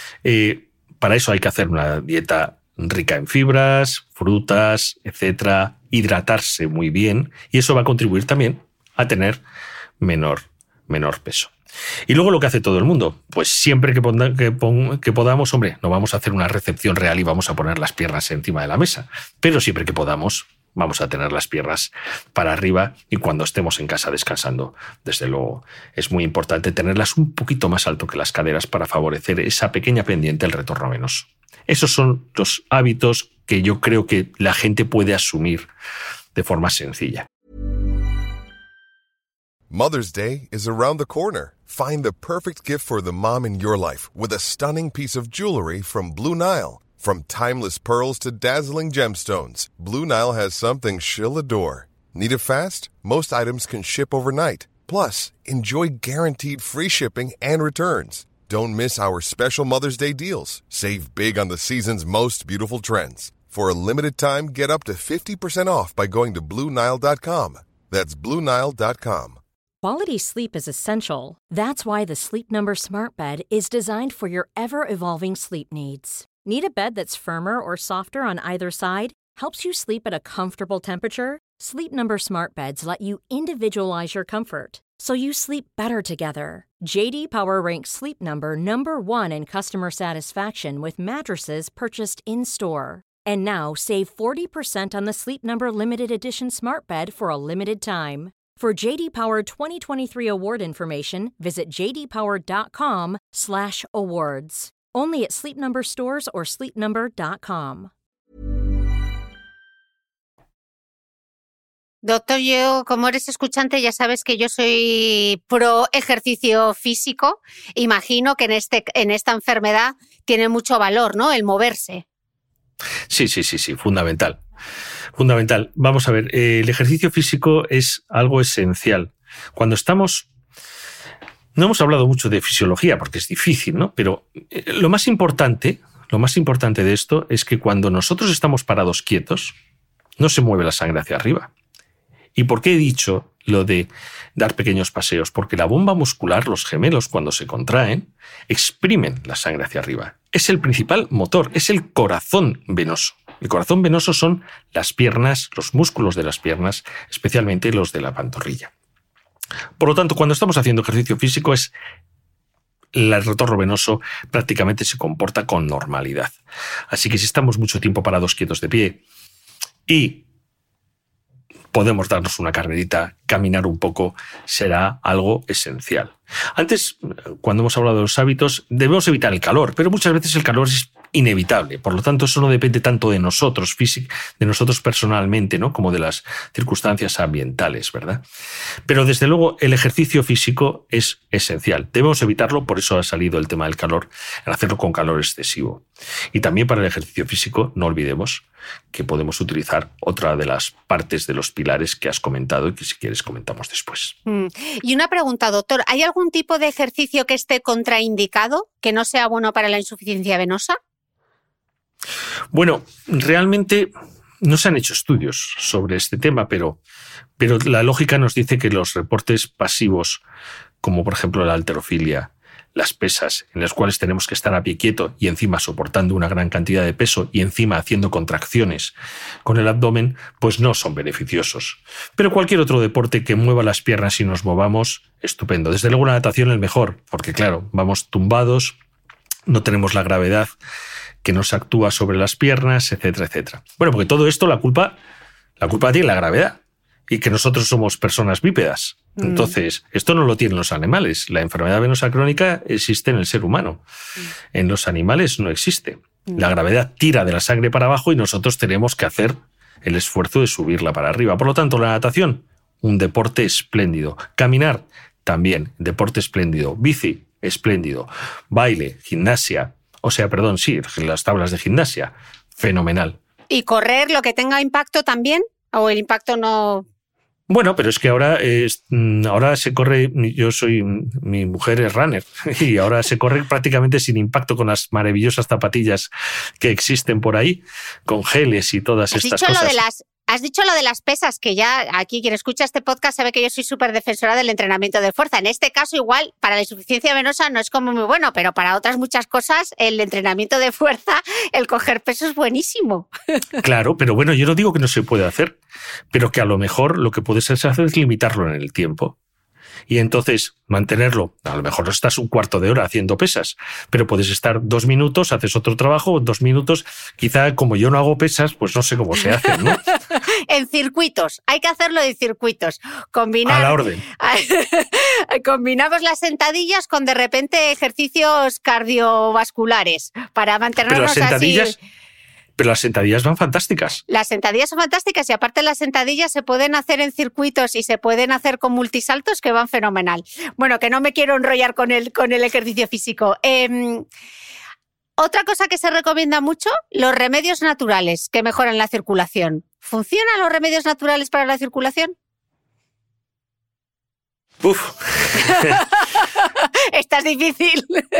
Eh, para eso hay que hacer una dieta rica en fibras, frutas, etcétera. Hidratarse muy bien. Y eso va a contribuir también a tener menor, menor peso. Y luego lo que hace todo el mundo, pues siempre que, ponda, que, pon, que podamos, hombre, no vamos a hacer una recepción real y vamos a poner las piernas encima de la mesa, pero siempre que podamos vamos a tener las piernas para arriba y cuando estemos en casa descansando, desde luego, es muy importante tenerlas un poquito más alto que las caderas para favorecer esa pequeña pendiente del retorno venoso. Esos son los hábitos que yo creo que la gente puede asumir de forma sencilla. Mother's Day is around the corner. Find the perfect gift for the mom in your life with a stunning piece of jewelry from Blue Nile. From timeless pearls to dazzling gemstones, Blue Nile has something she'll adore. Need it fast? Most items can ship overnight. Plus, enjoy guaranteed free shipping and returns. Don't miss our special Mother's Day deals. Save big on the season's most beautiful trends. For a limited time, get up to fifty percent off by going to Blue Nile dot com. That's Blue Nile dot com. Quality sleep is essential. That's why the Sleep Number Smart Bed is designed for your ever-evolving sleep needs. Need a bed that's firmer or softer on either side? Helps you sleep at a comfortable temperature? Sleep Number Smart Beds let you individualize your comfort, so you sleep better together. J D Power ranks Sleep Number number one in customer satisfaction with mattresses purchased in-store. And now save forty percent on the Sleep Number Limited Edition Smart Bed for a limited time. For J D Power twenty twenty-three award information, visit j d power dot com slash awards. Only at Sleep Number stores or sleep number dot com. Doctor, yo, como eres escuchante, ya sabes que yo soy pro ejercicio físico. Imagino que en, este, en esta enfermedad tiene mucho valor, ¿no?, el moverse. Sí, sí, sí, sí, fundamental. Fundamental. Vamos a ver, eh, el ejercicio físico es algo esencial. Cuando estamos... No hemos hablado mucho de fisiología porque es difícil, ¿no? Pero eh, lo más importante, lo más importante de esto es que cuando nosotros estamos parados quietos, no se mueve la sangre hacia arriba. ¿Y por qué he dicho lo de dar pequeños paseos? Porque la bomba muscular, los gemelos, cuando se contraen, exprimen la sangre hacia arriba. Es el principal motor, es el corazón venoso. El corazón venoso son las piernas, los músculos de las piernas, especialmente los de la pantorrilla. Por lo tanto, cuando estamos haciendo ejercicio físico, es el retorno venoso prácticamente se comporta con normalidad. Así que si estamos mucho tiempo parados quietos de pie y podemos darnos una carrerita, caminar un poco, será algo esencial. Antes, cuando hemos hablado de los hábitos, debemos evitar el calor, pero muchas veces el calor es inevitable. Por lo tanto, eso no depende tanto de nosotros, físic, de nosotros personalmente, ¿no?, como de las circunstancias ambientales, ¿verdad? Pero desde luego el ejercicio físico es esencial. Debemos evitarlo, por eso ha salido el tema del calor, en hacerlo con calor excesivo. Y también para el ejercicio físico, no olvidemos que podemos utilizar otra de las partes de los pilares que has comentado y que si quieres comentamos después. Mm. Y una pregunta, doctor, ¿hay algún tipo de ejercicio que esté contraindicado, que no sea bueno para la insuficiencia venosa? Bueno, realmente no se han hecho estudios sobre este tema, pero, pero la lógica nos dice que los reportes pasivos, como por ejemplo la halterofilia, las pesas, en las cuales tenemos que estar a pie quieto y encima soportando una gran cantidad de peso y encima haciendo contracciones con el abdomen, pues no son beneficiosos. Pero cualquier otro deporte que mueva las piernas y nos movamos, estupendo. Desde luego la natación es mejor, porque claro, vamos tumbados, no tenemos la gravedad que nos actúa sobre las piernas, etcétera, etcétera. Bueno, porque todo esto, la culpa, la culpa tiene la gravedad y que nosotros somos personas bípedas. Mm. Entonces, esto no lo tienen los animales. La enfermedad venosa crónica existe en el ser humano. Mm. En los animales no existe. Mm. La gravedad tira de la sangre para abajo y nosotros tenemos que hacer el esfuerzo de subirla para arriba. Por lo tanto, la natación, un deporte espléndido. Caminar, también, deporte espléndido. Bici, espléndido. Baile, gimnasia, o sea, perdón, sí, las tablas de gimnasia, fenomenal. ¿Y correr lo que tenga impacto también? ¿O el impacto no...? Bueno, pero es que ahora, es, ahora se corre, yo soy, mi mujer es runner, y ahora se corre prácticamente sin impacto con las maravillosas zapatillas que existen por ahí, con geles y todas ¿Has estas dicho cosas. Lo de las, has dicho lo de las pesas, que ya aquí quien escucha este podcast sabe que yo soy súper defensora del entrenamiento de fuerza. En este caso igual, para la insuficiencia venosa no es como muy bueno, pero para otras muchas cosas el entrenamiento de fuerza, el coger peso es buenísimo. Claro, pero bueno, yo no digo que no se puede hacer, pero que a lo mejor lo que puedes hacer es limitarlo en el tiempo. Y entonces mantenerlo, a lo mejor no estás un cuarto de hora haciendo pesas, pero puedes estar dos minutos, haces otro trabajo, dos minutos, quizá como yo no hago pesas, pues no sé cómo se hacen, ¿no? En circuitos, hay que hacerlo en circuitos. Combinar, a la orden. Combinamos las sentadillas con de repente ejercicios cardiovasculares para mantenernos pero las sentadillas, así. Pero las sentadillas van fantásticas. Las sentadillas son fantásticas y aparte las sentadillas se pueden hacer en circuitos y se pueden hacer con multisaltos que van fenomenal. Bueno, que no me quiero enrollar con el, con el ejercicio físico. Eh, otra cosa que se recomienda mucho, los remedios naturales que mejoran la circulación. ¿Funcionan los remedios naturales para la circulación? Uf. Esta es difícil.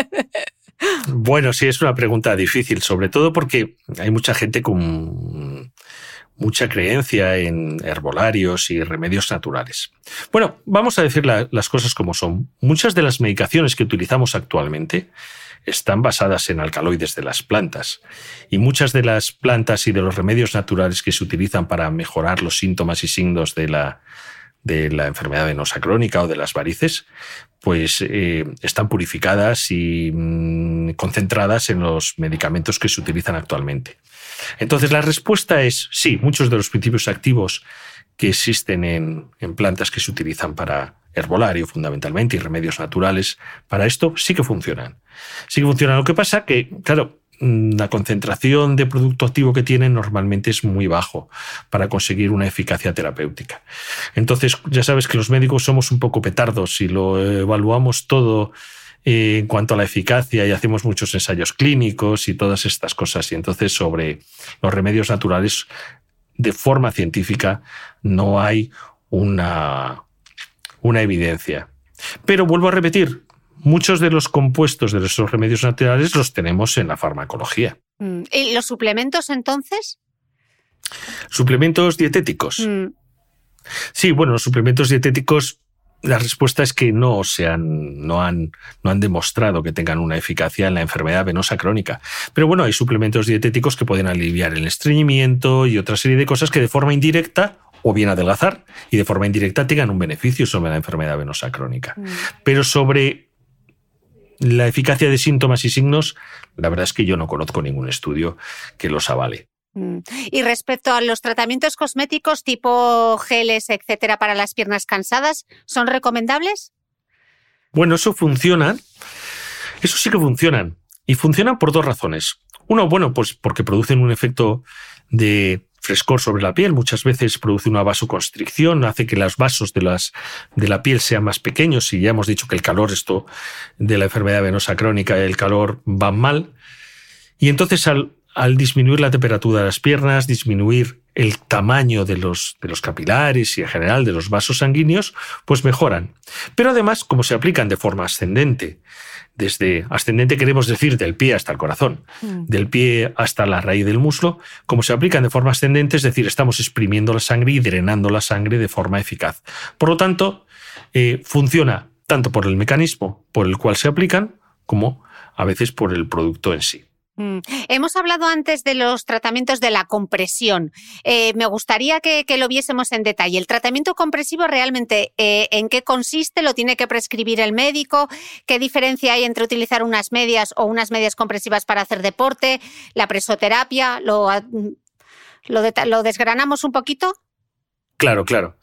Bueno, sí, es una pregunta difícil, sobre todo porque hay mucha gente con mucha creencia en herbolarios y remedios naturales. Bueno, vamos a decir la, las cosas como son. Muchas de las medicaciones que utilizamos actualmente están basadas en alcaloides de las plantas y muchas de las plantas y de los remedios naturales que se utilizan para mejorar los síntomas y signos de la de la enfermedad venosa crónica o de las varices, pues eh, están purificadas y mmm, concentradas en los medicamentos que se utilizan actualmente. Entonces, la respuesta es sí, muchos de los principios activos que existen en, en plantas que se utilizan para herbolario fundamentalmente y remedios naturales, para esto sí que funcionan. Sí que funcionan. Lo que pasa que, claro, la concentración de producto activo que tienen normalmente es muy bajo para conseguir una eficacia terapéutica. Entonces, ya sabes que los médicos somos un poco petardos y lo evaluamos todo eh, en cuanto a la eficacia y hacemos muchos ensayos clínicos y todas estas cosas. Y entonces, sobre los remedios naturales, de forma científica, no hay una, una evidencia. Pero vuelvo a repetir, muchos de los compuestos de nuestros remedios naturales los tenemos en la farmacología. ¿Y los suplementos, entonces? ¿Suplementos dietéticos? Mm. Sí, bueno, los suplementos dietéticos, la respuesta es que no, se han, no, han, no han demostrado que tengan una eficacia en la enfermedad venosa crónica. Pero bueno, hay suplementos dietéticos que pueden aliviar el estreñimiento y otra serie de cosas que de forma indirecta o bien adelgazar y de forma indirecta tengan un beneficio sobre la enfermedad venosa crónica. Mm. Pero sobre la eficacia de síntomas y signos, la verdad es que yo no conozco ningún estudio que los avale. Y respecto a los tratamientos cosméticos tipo geles, etcétera, para las piernas cansadas, ¿son recomendables? Bueno, eso funciona. Eso sí que funcionan. Y funcionan por dos razones. Uno, bueno, pues porque producen un efecto de frescor sobre la piel. Muchas veces produce una vasoconstricción, hace que los vasos de, las, de la piel sean más pequeños y ya hemos dicho que el calor, esto de la enfermedad venosa crónica, el calor va mal. Y entonces al, al disminuir la temperatura de las piernas, disminuir el tamaño de los, de los capilares y en general de los vasos sanguíneos, pues mejoran. Pero además, como se aplican de forma ascendente, desde ascendente queremos decir del pie hasta el corazón, mm. del pie hasta la raíz del muslo, como se aplican de forma ascendente, es decir, estamos exprimiendo la sangre y drenando la sangre de forma eficaz. Por lo tanto, eh, funciona tanto por el mecanismo por el cual se aplican, como a veces por el producto en sí. Mm. Hemos hablado antes de los tratamientos de la compresión. Eh, me gustaría que, que lo viésemos en detalle. ¿El tratamiento compresivo realmente eh, en qué consiste? ¿Lo tiene que prescribir el médico? ¿Qué diferencia hay entre utilizar unas medias o unas medias compresivas para hacer deporte? ¿La presoterapia? ¿Lo, lo, de, lo desgranamos un poquito? Claro, claro.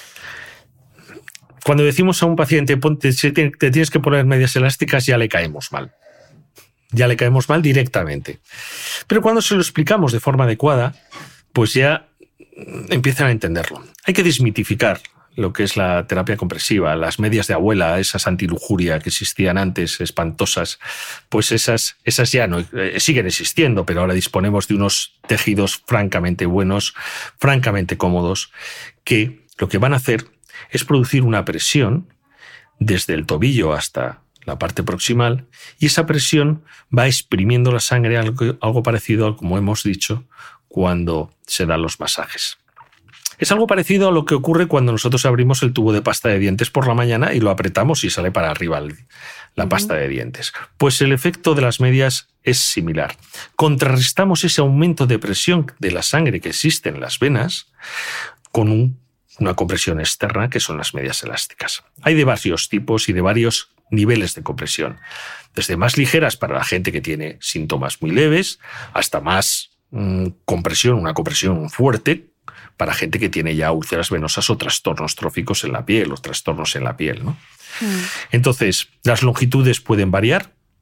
Cuando decimos a un paciente ponte, te tienes que poner medias elásticas, ya le caemos mal. Ya le caemos mal directamente. Pero cuando se lo explicamos de forma adecuada, pues ya empiezan a entenderlo. Hay que desmitificar lo que es la terapia compresiva, las medias de abuela, esas antilujuria que existían antes, espantosas, pues esas, esas ya no eh, siguen existiendo, pero ahora disponemos de unos tejidos francamente buenos, francamente cómodos, que lo que van a hacer es producir una presión desde el tobillo hasta la parte proximal, y esa presión va exprimiendo la sangre, algo, algo parecido a como hemos dicho cuando se dan los masajes. Es algo parecido a lo que ocurre cuando nosotros abrimos el tubo de pasta de dientes por la mañana y lo apretamos y sale para arriba el, la uh-huh. pasta de dientes. Pues el efecto de las medias es similar. Contrarrestamos ese aumento de presión de la sangre que existe en las venas con un, una compresión externa que son las medias elásticas. Hay de varios tipos y de varios niveles de compresión, desde más ligeras para la gente que tiene síntomas muy leves, hasta más mmm, compresión, una compresión fuerte para gente que tiene ya úlceras venosas o trastornos tróficos en la piel, o trastornos en la piel, ¿no? Mm. Entonces, las longitudes pueden variar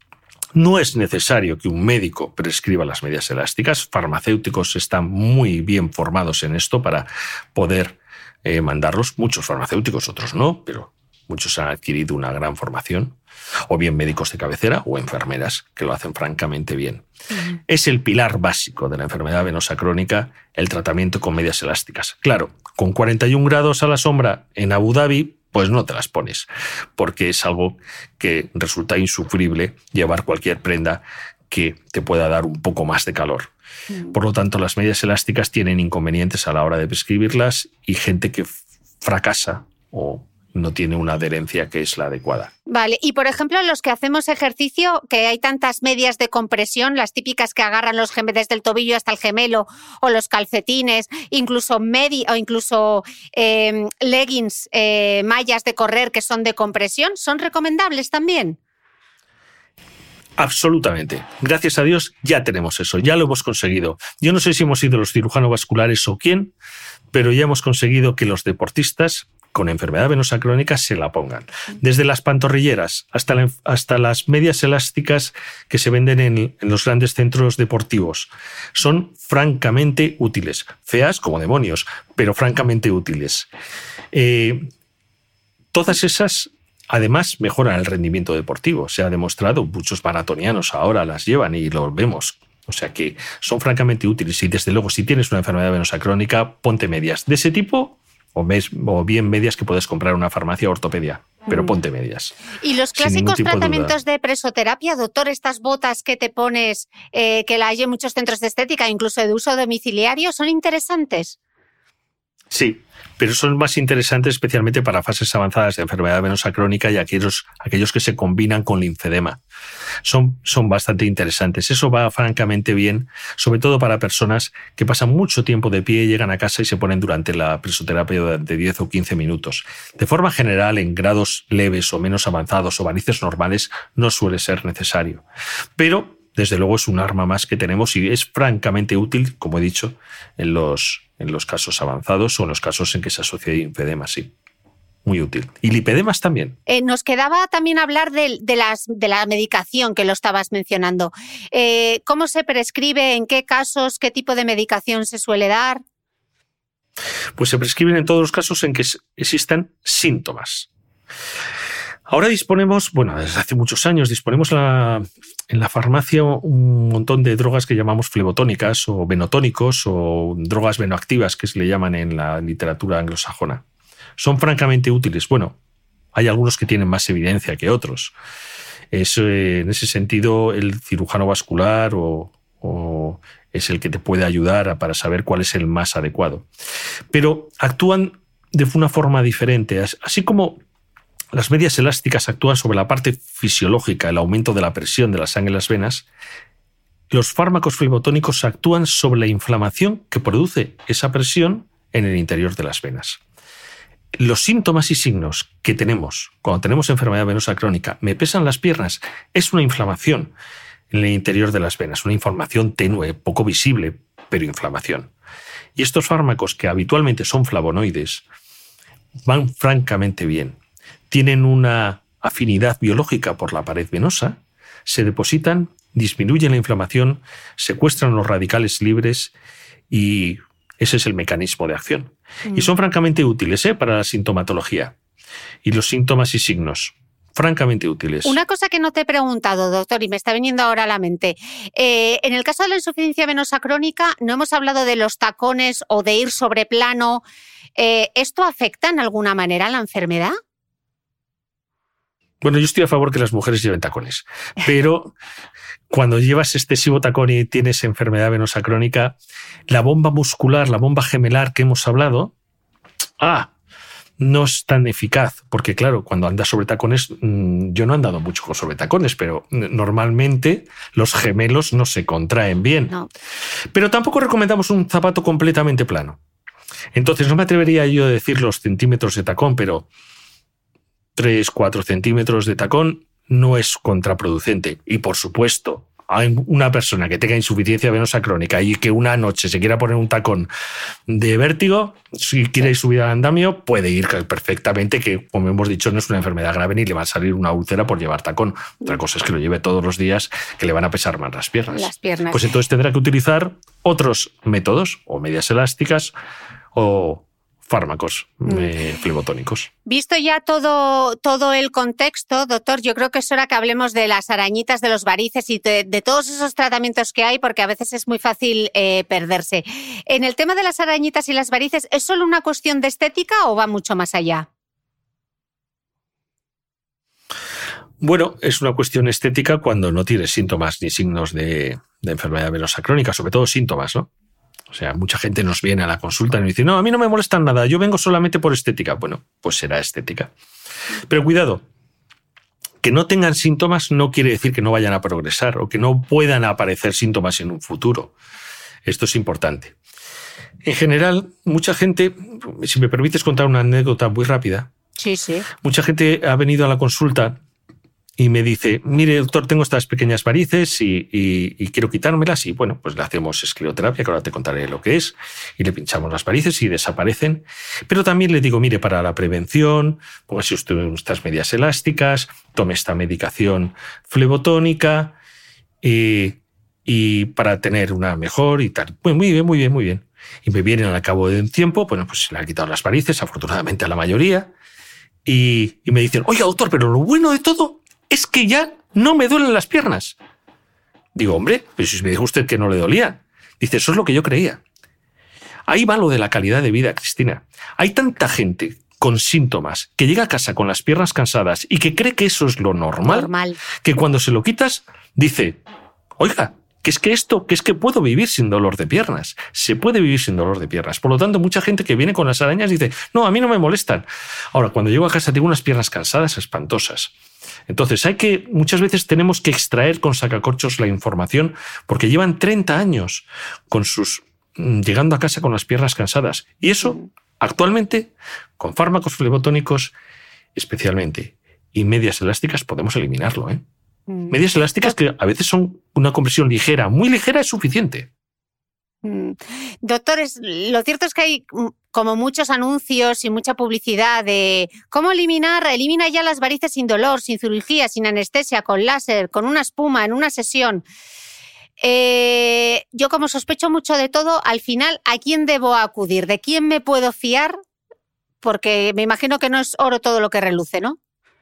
No es necesario que un médico prescriba las medias elásticas. Farmacéuticos están muy bien formados en esto para poder eh, mandarlos. Muchos farmacéuticos, otros no, pero muchos han adquirido una gran formación. O bien médicos de cabecera o enfermeras que lo hacen francamente bien. Uh-huh. Es el pilar básico de la enfermedad venosa crónica, el tratamiento con medias elásticas. Claro, con cuarenta y un grados a la sombra en Abu Dhabi, pues no te las pones, porque es algo que resulta insufrible llevar cualquier prenda que te pueda dar un poco más de calor. Mm. Por lo tanto, las medias elásticas tienen inconvenientes a la hora de prescribirlas y gente que fracasa o no tiene una adherencia que es la adecuada. Vale, y por ejemplo, los que hacemos ejercicio, que hay tantas medias de compresión, las típicas que agarran los gemelos desde el tobillo hasta el gemelo, o los calcetines, incluso medi o incluso eh, leggings, eh, mallas de correr que son de compresión, ¿son recomendables también? Absolutamente. Gracias a Dios ya tenemos eso, ya lo hemos conseguido. Yo no sé si hemos sido los cirujanos vasculares o quién, pero ya hemos conseguido que los deportistas con enfermedad venosa crónica se la pongan. Desde las pantorrilleras hasta, la, hasta las medias elásticas que se venden en, en los grandes centros deportivos. Son francamente útiles. Feas como demonios, pero francamente útiles. Eh, todas esas, además, mejoran el rendimiento deportivo. Se ha demostrado, muchos maratonianos ahora las llevan y lo vemos. O sea que son francamente útiles. Y desde luego, si tienes una enfermedad venosa crónica, ponte medias de ese tipo. O, mes, o bien medias que puedes comprar en una farmacia o ortopedia, pero ponte medias. ¿Y los clásicos tratamientos de, de presoterapia, doctor, estas botas que te pones, eh, que la hay en muchos centros de estética, incluso de uso domiciliario, son interesantes? Sí, pero son más interesantes especialmente para fases avanzadas de enfermedad venosa crónica y aquellos, aquellos que se combinan con linfedema. Son, son bastante interesantes. Eso va francamente bien, sobre todo para personas que pasan mucho tiempo de pie, llegan a casa y se ponen durante la presoterapia durante diez o quince minutos. De forma general, en grados leves o menos avanzados o varices normales, no suele ser necesario. Pero, desde luego, es un arma más que tenemos y es francamente útil, como he dicho, en los, en los casos avanzados o en los casos en que se asocia linfedema, sí. Muy útil. Y lipedemas también. Eh, nos quedaba también hablar de, de, las, de la medicación que lo estabas mencionando. Eh, ¿Cómo se prescribe? ¿En qué casos? ¿Qué tipo de medicación se suele dar? Pues se prescriben en todos los casos en que existan síntomas. Ahora disponemos, bueno, desde hace muchos años disponemos la, en la farmacia un montón de drogas que llamamos flebotónicas o venotónicos o drogas venoactivas que se le llaman en la literatura anglosajona. Son francamente útiles. Bueno, hay algunos que tienen más evidencia que otros. Es, eh, en ese sentido, el cirujano vascular o, o es el que te puede ayudar a, para saber cuál es el más adecuado. Pero actúan de una forma diferente. Así como las medias elásticas actúan sobre la parte fisiológica, el aumento de la presión de la sangre en las venas, los fármacos flebotónicos actúan sobre la inflamación que produce esa presión en el interior de las venas. Los síntomas y signos que tenemos cuando tenemos enfermedad venosa crónica, me pesan las piernas, es una inflamación en el interior de las venas, una inflamación tenue, poco visible, pero inflamación. Y estos fármacos, que habitualmente son flavonoides, van francamente bien. Tienen una afinidad biológica por la pared venosa, se depositan, disminuyen la inflamación, secuestran los radicales libres y ese es el mecanismo de acción. Mm. Y son francamente útiles ¿eh? para la sintomatología y los síntomas y signos. Francamente útiles. Una cosa que no te he preguntado, doctor, y me está viniendo ahora a la mente. Eh, en el caso de la insuficiencia venosa crónica, no hemos hablado de los tacones o de ir sobre plano. Eh, ¿Esto afecta en alguna manera a la enfermedad? Bueno, yo estoy a favor que las mujeres lleven tacones, pero cuando llevas excesivo tacón y tienes enfermedad venosa crónica, la bomba muscular, la bomba gemelar que hemos hablado, ah, no es tan eficaz, porque claro, cuando andas sobre tacones, yo no he andado mucho con sobre tacones, pero normalmente los gemelos no se contraen bien. No. Pero tampoco recomendamos un zapato completamente plano. Entonces no me atrevería yo a decir los centímetros de tacón, pero tres, cuatro centímetros de tacón no es contraproducente. Y por supuesto, a una persona que tenga insuficiencia venosa crónica y que una noche se quiera poner un tacón de vértigo, si quiere subir al andamio, puede ir perfectamente, que como hemos dicho no es una enfermedad grave ni le va a salir una úlcera por llevar tacón. Otra cosa es que lo lleve todos los días, que le van a pesar más las piernas. Las piernas. Pues entonces tendrá que utilizar otros métodos, o medias elásticas, o fármacos eh, flebotónicos. Visto ya todo, todo el contexto, doctor, yo creo que es hora que hablemos de las arañitas, de los varices y de, de todos esos tratamientos que hay, porque a veces es muy fácil eh, perderse. En el tema de las arañitas y las varices, ¿es solo una cuestión de estética o va mucho más allá? Bueno, es una cuestión estética cuando no tienes síntomas ni signos de, de enfermedad venosa crónica, sobre todo síntomas, ¿no? O sea, mucha gente nos viene a la consulta y nos dice, no, a mí no me molesta nada, yo vengo solamente por estética. Bueno, pues será estética. Pero cuidado, que no tengan síntomas no quiere decir que no vayan a progresar o que no puedan aparecer síntomas en un futuro. Esto es importante. En general, mucha gente, si me permites contar una anécdota muy rápida. Sí, sí. Mucha gente ha venido a la consulta y me dice, mire, doctor, tengo estas pequeñas varices y, y, y quiero quitármelas. Y bueno, pues le hacemos escleroterapia, que ahora te contaré lo que es, y le pinchamos las varices y desaparecen. Pero también le digo, mire, para la prevención, póngase usted estas medias elásticas, tome esta medicación flebotónica y, y para tener una mejor y tal. Pues muy bien, muy bien, muy bien. Y me vienen al cabo de un tiempo, bueno, pues se le han quitado las varices, afortunadamente a la mayoría, y, y me dicen, oye, doctor, pero lo bueno de todo es que ya no me duelen las piernas. Digo, hombre, pero si me dijo usted que no le dolía. Dice, eso es lo que yo creía. Ahí va lo de la calidad de vida, Cristina. Hay tanta gente con síntomas que llega a casa con las piernas cansadas y que cree que eso es lo normal, Normal. que cuando se lo quitas, dice, oiga, que es que esto, que es que puedo vivir sin dolor de piernas. Se puede vivir sin dolor de piernas. Por lo tanto, mucha gente que viene con las arañas dice, no, a mí no me molestan. Ahora, cuando llego a casa tengo unas piernas cansadas espantosas. Entonces, hay que, muchas veces tenemos que extraer con sacacorchos la información porque llevan treinta años con sus, llegando a casa con las piernas cansadas. Y eso, actualmente, con fármacos flebotónicos especialmente y medias elásticas, podemos eliminarlo, ¿eh? Medias elásticas que a veces son una compresión ligera, muy ligera es suficiente. Doctores, lo cierto es que hay como muchos anuncios y mucha publicidad de cómo eliminar, elimina ya las varices sin dolor, sin cirugía, sin anestesia, con láser, con una espuma, en una sesión. Eh, yo como sospecho mucho de todo, al final, ¿a quién debo acudir? ¿De quién me puedo fiar? Porque me imagino que no es oro todo lo que reluce, ¿no?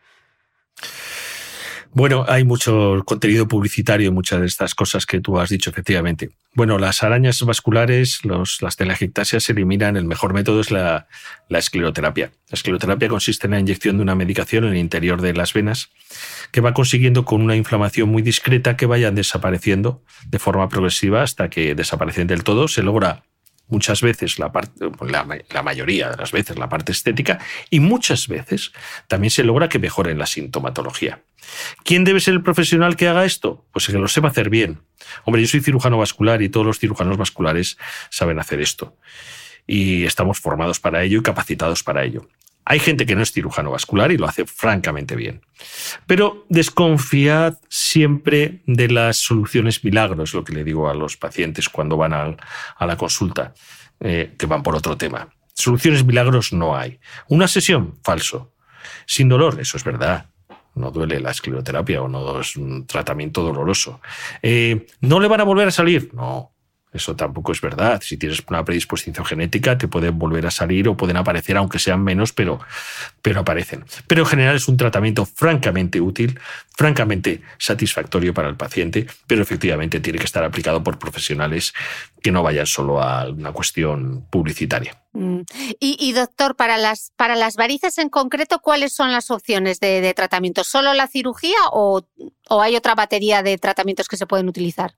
Bueno, hay mucho contenido publicitario en muchas de estas cosas que tú has dicho, efectivamente. Bueno, las arañas vasculares, los, las telangiectasias se eliminan. El mejor método es la, la escleroterapia. La escleroterapia consiste en la inyección de una medicación en el interior de las venas que va consiguiendo con una inflamación muy discreta que vayan desapareciendo de forma progresiva hasta que desaparecen del todo. Se logra muchas veces, la, parte, la, la mayoría de las veces, la parte estética, y muchas veces también se logra que mejoren la sintomatología. ¿Quién debe ser el profesional que haga esto? Pues el que lo sepa hacer bien. Hombre, yo soy cirujano vascular y todos los cirujanos vasculares saben hacer esto. Y estamos formados para ello y capacitados para ello. Hay gente que no es cirujano vascular y lo hace francamente bien. Pero desconfiad siempre de las soluciones milagros, lo que le digo a los pacientes cuando van a, a la consulta, eh, que van por otro tema. Soluciones milagros no hay. Una sesión, falso. Sin dolor, eso es verdad. No duele la escleroterapia o no es un tratamiento doloroso. Eh, ¿No le van a volver a salir? No. Eso tampoco es verdad. Si tienes una predisposición genética, te pueden volver a salir o pueden aparecer, aunque sean menos, pero, pero aparecen. Pero en general es un tratamiento francamente útil, francamente satisfactorio para el paciente, pero efectivamente tiene que estar aplicado por profesionales que no vayan solo a una cuestión publicitaria. Mm. Y, y doctor, para las, para las varices en concreto, ¿cuáles son las opciones de, de tratamiento? ¿Solo la cirugía o, o hay otra batería de tratamientos que se pueden utilizar?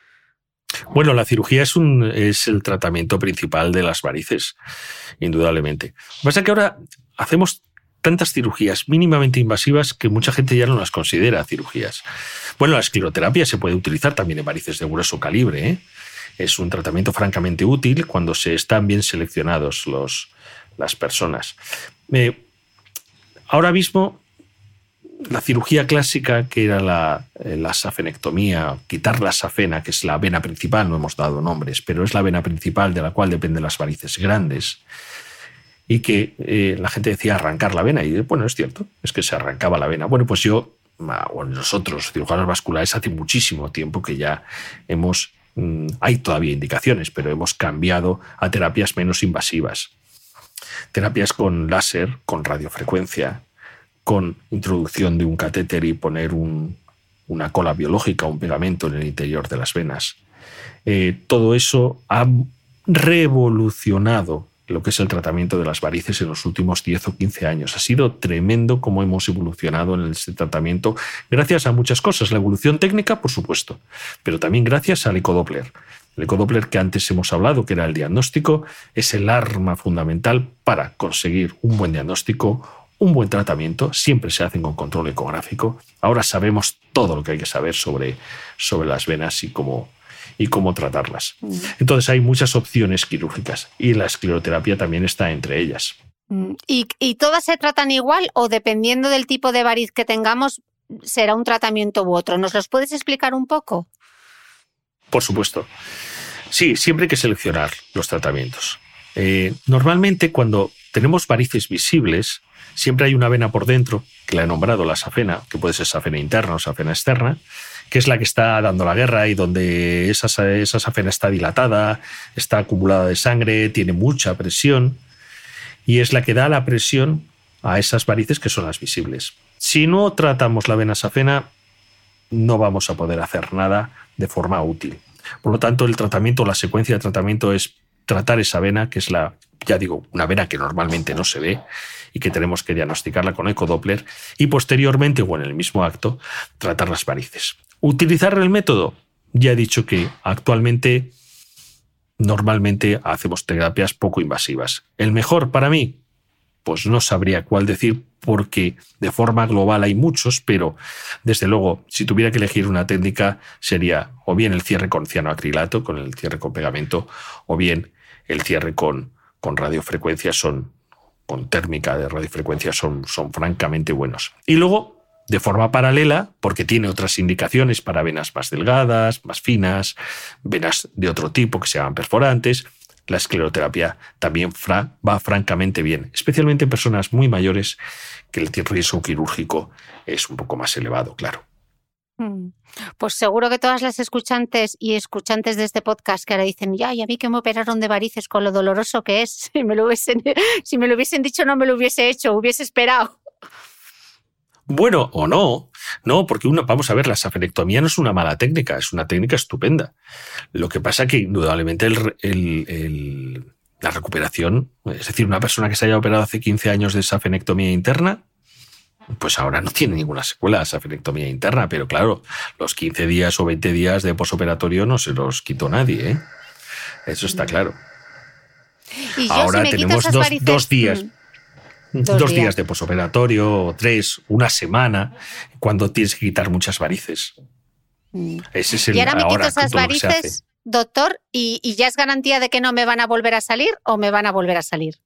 Bueno, la cirugía es, un, es el tratamiento principal de las varices, indudablemente. Lo que pasa es que ahora hacemos tantas cirugías mínimamente invasivas que mucha gente ya no las considera cirugías. Bueno, la escleroterapia se puede utilizar también en varices de grueso calibre, ¿eh? Es un tratamiento francamente útil cuando se están bien seleccionados los, las personas. Eh, ahora mismo la cirugía clásica, que era la, la safenectomía, quitar la safena, que es la vena principal, no hemos dado nombres, pero es la vena principal de la cual dependen las varices grandes, y que eh, la gente decía arrancar la vena, y bueno, es cierto, es que se arrancaba la vena. Bueno, pues yo, bueno, nosotros, cirujanos vasculares, hace muchísimo tiempo que ya hemos, mmm, hay todavía indicaciones, pero hemos cambiado a terapias menos invasivas. Terapias con láser, con radiofrecuencia, con introducción de un catéter y poner un, una cola biológica, un pegamento en el interior de las venas. Eh, todo eso ha revolucionado lo que es el tratamiento de las varices en los últimos diez o quince años. Ha sido tremendo cómo hemos evolucionado en este tratamiento, gracias a muchas cosas. La evolución técnica, por supuesto, pero también gracias al ecodoppler. El ecodoppler que antes hemos hablado, que era el diagnóstico, es el arma fundamental para conseguir un buen diagnóstico, un buen tratamiento. Siempre se hacen con control ecográfico. Ahora sabemos todo lo que hay que saber sobre, sobre las venas y cómo, y cómo tratarlas. Entonces hay muchas opciones quirúrgicas y la escleroterapia también está entre ellas. ¿Y, y todas se tratan igual o dependiendo del tipo de variz que tengamos será un tratamiento u otro? ¿Nos los puedes explicar un poco? Por supuesto. Sí, siempre hay que seleccionar los tratamientos. Eh, normalmente cuando tenemos varices visibles, siempre hay una vena por dentro, que la he nombrado la safena, que puede ser safena interna o safena externa, que es la que está dando la guerra y donde esa, esa safena está dilatada, está acumulada de sangre, tiene mucha presión y es la que da la presión a esas varices que son las visibles. Si no tratamos la vena safena, no vamos a poder hacer nada de forma útil. Por lo tanto, el tratamiento, la secuencia de tratamiento es tratar esa vena, que es la, ya digo, una vena que normalmente no se ve y que tenemos que diagnosticarla con ecodoppler y posteriormente, o en el mismo acto, tratar las varices. Utilizar el método, ya he dicho que actualmente normalmente hacemos terapias poco invasivas. ¿El mejor para mí? Pues no sabría cuál decir porque de forma global hay muchos, pero desde luego, si tuviera que elegir una técnica, sería o bien el cierre con cianoacrilato, con el cierre con pegamento, o bien el cierre con, con radiofrecuencia, son, con térmica de radiofrecuencia, son, son francamente buenos. Y luego, de forma paralela, porque tiene otras indicaciones para venas más delgadas, más finas, venas de otro tipo que se llaman perforantes, la escleroterapia también fra- va francamente bien, especialmente en personas muy mayores que el riesgo quirúrgico es un poco más elevado, claro. Pues seguro que todas las escuchantes y escuchantes de este podcast que ahora dicen, ya, y a mí que me operaron de varices con lo doloroso que es, si me lo hubiesen, si me lo hubiesen dicho no me lo hubiese hecho, hubiese esperado. Bueno, o no, no, porque una, vamos a ver, la safenectomía no es una mala técnica, es una técnica estupenda. Lo que pasa es que indudablemente el, el, el, la recuperación, es decir, una persona que se haya operado hace quince años de safenectomía interna, pues ahora no tiene ninguna secuela de safenectomía interna, pero claro, los quince días o veinte días de posoperatorio no se los quitó nadie, ¿eh? Eso está claro. ¿Y yo, ahora si me tenemos quito esas dos, varices? dos días. Mm. Dos, Dos días. días de posoperatorio, tres, una semana, cuando tienes que quitar muchas varices. Mm. Ese es el, y ahora me quito ahora esas todo lo que se hace. varices, doctor, y, y ya es garantía de que no me van a volver a salir o me van a volver a salir.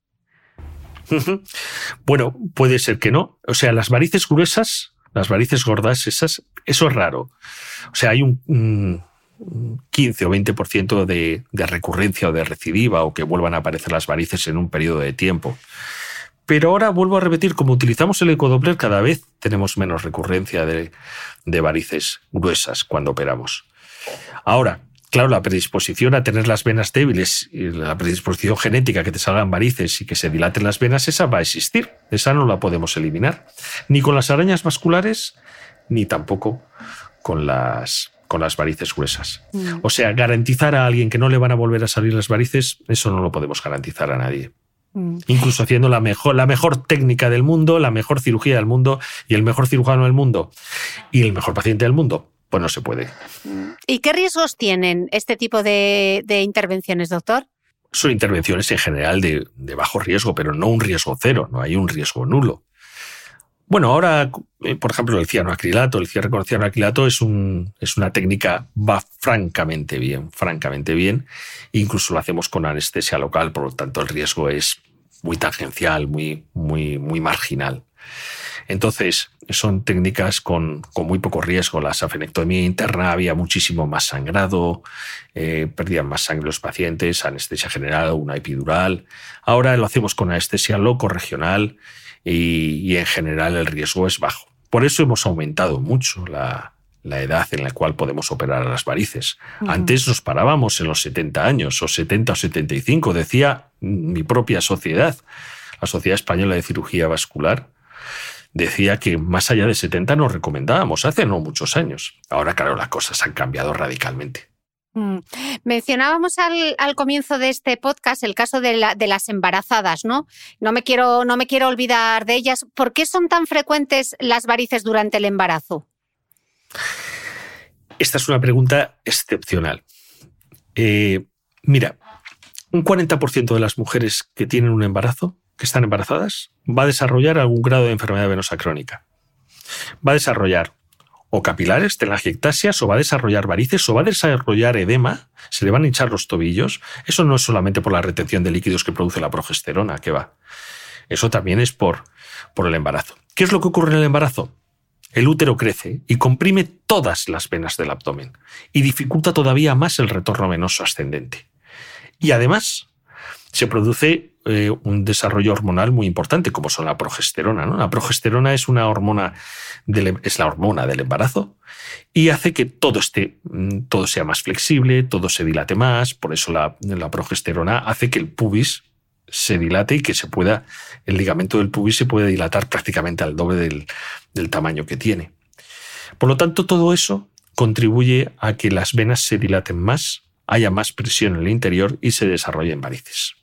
Bueno, puede ser que no. O sea, las varices gruesas, las varices gordas, esas, eso es raro. O sea, hay un, un quince o veinte por ciento de, de recurrencia o de recidiva o que vuelvan a aparecer las varices en un periodo de tiempo. Pero ahora vuelvo a repetir, como utilizamos el ecodoppler, cada vez tenemos menos recurrencia de, de varices gruesas cuando operamos. Ahora, claro, la predisposición a tener las venas débiles y la predisposición genética que te salgan varices y que se dilaten las venas, esa va a existir. Esa no la podemos eliminar. Ni con las arañas vasculares, ni tampoco con las, con las varices gruesas. Mm. O sea, garantizar a alguien que no le van a volver a salir las varices, eso no lo podemos garantizar a nadie. Mm. Incluso haciendo la mejor, la mejor técnica del mundo, la mejor cirugía del mundo y el mejor cirujano del mundo y el mejor paciente del mundo, pues no se puede. ¿Y qué riesgos tienen este tipo de, de intervenciones, doctor? Son intervenciones en general de, de bajo riesgo, pero no un riesgo cero, no hay un riesgo nulo. Bueno, ahora, por ejemplo, el cianoacrilato, el cierre con cianoacrilato es, un, es una técnica, va francamente bien, francamente bien. Incluso lo hacemos con anestesia local, por lo tanto el riesgo es muy tangencial, muy, muy, muy marginal. Entonces, son técnicas con, con muy poco riesgo. La safenectomía interna había muchísimo más sangrado, eh, perdían más sangre los pacientes, anestesia general, una epidural. Ahora lo hacemos con anestesia locorregional y, y en general el riesgo es bajo. Por eso hemos aumentado mucho la, la edad en la cual podemos operar a las varices. Uh-huh. Antes nos parábamos en los setenta años, o setenta o setenta y cinco, decía mi propia sociedad, la Sociedad Española de Cirugía Vascular, decía que más allá de setenta nos recomendábamos, hace no muchos años. Ahora, claro, las cosas han cambiado radicalmente. Mm. Mencionábamos al, al comienzo de este podcast el caso de, la, de las embarazadas, ¿no? No me quiero, no me quiero olvidar de ellas. ¿Por qué son tan frecuentes las varices durante el embarazo? Esta es una pregunta excepcional. Eh, mira, un cuarenta por ciento de las mujeres que tienen un embarazo, que están embarazadas, va a desarrollar algún grado de enfermedad venosa crónica. Va a desarrollar o capilares, telangiectasias, o va a desarrollar varices, o va a desarrollar edema, se le van a hinchar los tobillos. Eso no es solamente por la retención de líquidos que produce la progesterona, que va. Eso también es por, por el embarazo. ¿Qué es lo que ocurre en el embarazo? El útero crece y comprime todas las venas del abdomen y dificulta todavía más el retorno venoso ascendente. Y además se produce eh, un desarrollo hormonal muy importante, como son la progesterona, ¿no? La progesterona es una hormona del, es la hormona del embarazo y hace que todo esté, todo sea más flexible, todo se dilate más. Por eso la, la progesterona hace que el pubis se dilate y que se pueda, el ligamento del pubis se puede dilatar prácticamente al doble del, del tamaño que tiene. Por lo tanto, todo eso contribuye a que las venas se dilaten más, haya más presión en el interior y se desarrollen varices.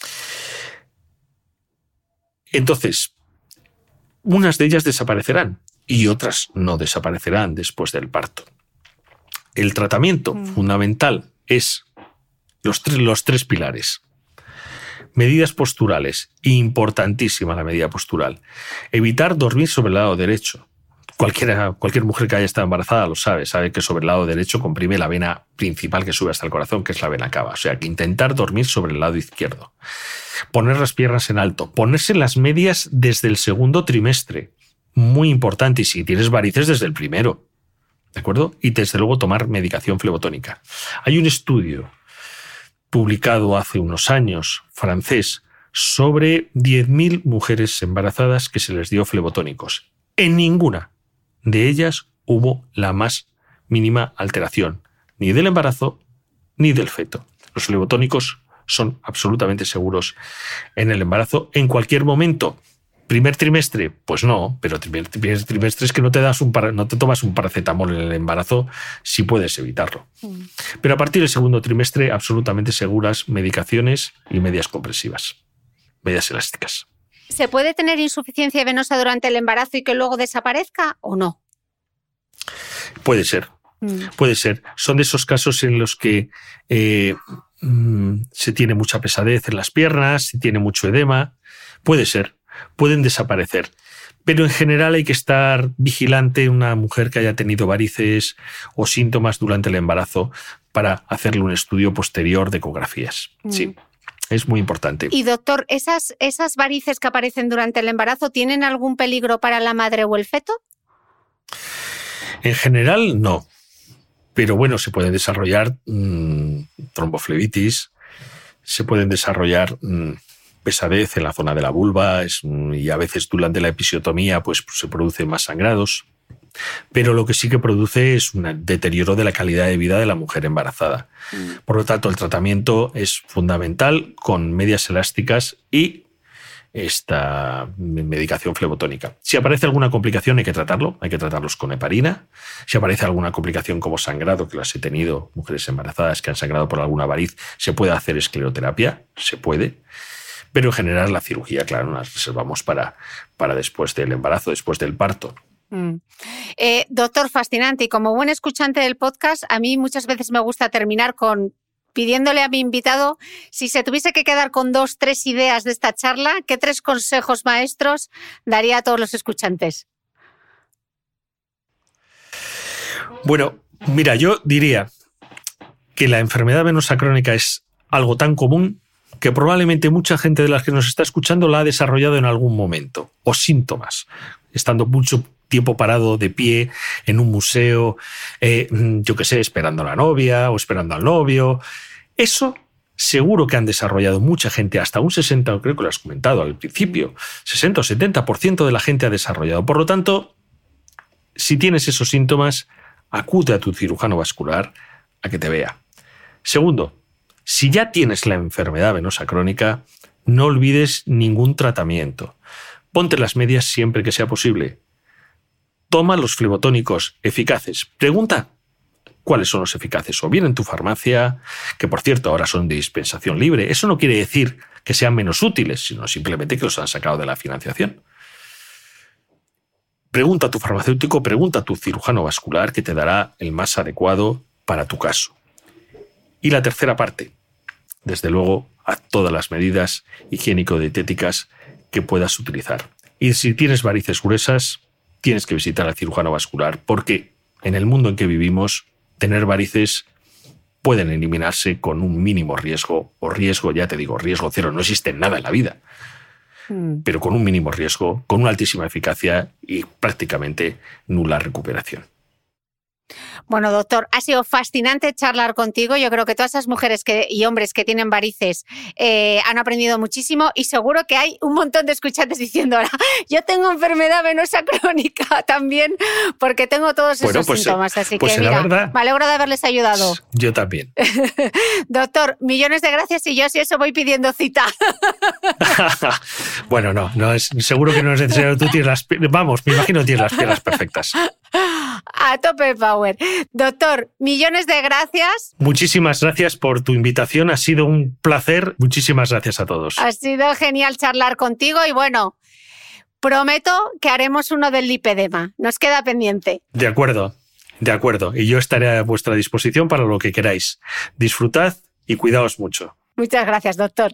Entonces, unas de ellas desaparecerán y otras no desaparecerán después del parto. El tratamiento mm. fundamental es los tres, los tres pilares. Medidas posturales, importantísima la medida postural. Evitar dormir sobre el lado derecho. Cualquiera, cualquier mujer que haya estado embarazada lo sabe, sabe que sobre el lado derecho comprime la vena principal que sube hasta el corazón, que es la vena cava. O sea, que intentar dormir sobre el lado izquierdo. Poner las piernas en alto. Ponerse las medias desde el segundo trimestre. Muy importante. Y si tienes varices, desde el primero. ¿De acuerdo? Y desde luego tomar medicación flebotónica. Hay un estudio publicado hace unos años, francés, sobre diez mil mujeres embarazadas que se les dio flebotónicos. En ninguna de ellas hubo la más mínima alteración, ni del embarazo ni del feto. Los flebotónicos son absolutamente seguros en el embarazo en cualquier momento. ¿Primer trimestre? Pues no, pero primer trimestre es que no te, das un para, no te tomas un paracetamol en el embarazo si puedes evitarlo. Mm. Pero a partir del segundo trimestre, absolutamente seguras medicaciones y medias compresivas, medias elásticas. ¿Se puede tener insuficiencia venosa durante el embarazo y que luego desaparezca o no? Puede ser, mm. puede ser. Son de esos casos en los que eh, mm, se tiene mucha pesadez en las piernas, se tiene mucho edema. Puede ser, pueden desaparecer. Pero en general hay que estar vigilante una mujer que haya tenido varices o síntomas durante el embarazo para hacerle un estudio posterior de ecografías. Mm. Sí. Es muy importante. Y doctor, ¿esas, esas varices que aparecen durante el embarazo tienen algún peligro para la madre o el feto? En general, no. Pero bueno, se pueden desarrollar mmm, tromboflebitis, se pueden desarrollar mmm, pesadez en la zona de la vulva es, y a veces durante la episiotomía pues, se producen más sangrados. Pero lo que sí que produce es un deterioro de la calidad de vida de la mujer embarazada. Mm. Por lo tanto, el tratamiento es fundamental con medias elásticas y esta medicación flebotónica. Si aparece alguna complicación hay que tratarlo, hay que tratarlos con heparina. Si aparece alguna complicación como sangrado, que las he tenido, mujeres embarazadas que han sangrado por alguna variz, se puede hacer escleroterapia, se puede. Pero en general la cirugía, claro, nos reservamos para, para después del embarazo, después del parto. Mm. Eh, doctor, fascinante. Y como buen escuchante del podcast, a mí muchas veces me gusta terminar con pidiéndole a mi invitado si se tuviese que quedar con dos, tres ideas de esta charla, ¿qué tres consejos maestros daría a todos los escuchantes? Bueno, mira, yo diría que la enfermedad venosa crónica es algo tan común que probablemente mucha gente de las que nos está escuchando la ha desarrollado en algún momento, o síntomas, estando mucho tiempo parado de pie en un museo, eh, yo qué sé, esperando a la novia o esperando al novio. Eso seguro que han desarrollado mucha gente, hasta un sesenta, creo que lo has comentado al principio, sesenta o setenta por ciento de la gente ha desarrollado. Por lo tanto, si tienes esos síntomas, acude a tu cirujano vascular a que te vea. Segundo, si ya tienes la enfermedad venosa crónica, no olvides ningún tratamiento. Ponte las medias siempre que sea posible. Toma los flebotónicos eficaces. Pregunta cuáles son los eficaces, o bien en tu farmacia, que por cierto ahora son de dispensación libre. Eso no quiere decir que sean menos útiles, sino simplemente que los han sacado de la financiación. Pregunta a tu farmacéutico, pregunta a tu cirujano vascular, que te dará el más adecuado para tu caso. Y la tercera parte, desde luego, a todas las medidas higiénico-dietéticas que puedas utilizar. Y si tienes varices gruesas, tienes que visitar al cirujano vascular, porque en el mundo en que vivimos, tener varices pueden eliminarse con un mínimo riesgo, o riesgo, ya te digo, riesgo cero, no existe nada en la vida, mm. pero con un mínimo riesgo, con una altísima eficacia y prácticamente nula recuperación. Bueno, doctor, ha sido fascinante charlar contigo. Yo creo que todas esas mujeres que, y hombres que tienen varices eh, han aprendido muchísimo, y seguro que hay un montón de escuchantes diciendo ahora, yo tengo enfermedad venosa crónica también, porque tengo todos esos bueno, pues, síntomas. Así pues que mira, verdad, me alegro de haberles ayudado. Yo también. Doctor, millones de gracias, y yo si eso voy pidiendo cita. Bueno, no, no es, seguro que no es necesario. Tú tienes las, vamos, me imagino que tienes las piernas perfectas. A tope power. Doctor, millones de gracias. Muchísimas gracias por tu invitación. Ha sido un placer. Muchísimas gracias a todos. Ha sido genial charlar contigo y bueno, prometo que haremos uno del lipedema. Nos queda pendiente. De acuerdo, de acuerdo. Y yo estaré a vuestra disposición para lo que queráis. Disfrutad y cuidaos mucho. Muchas gracias, doctor.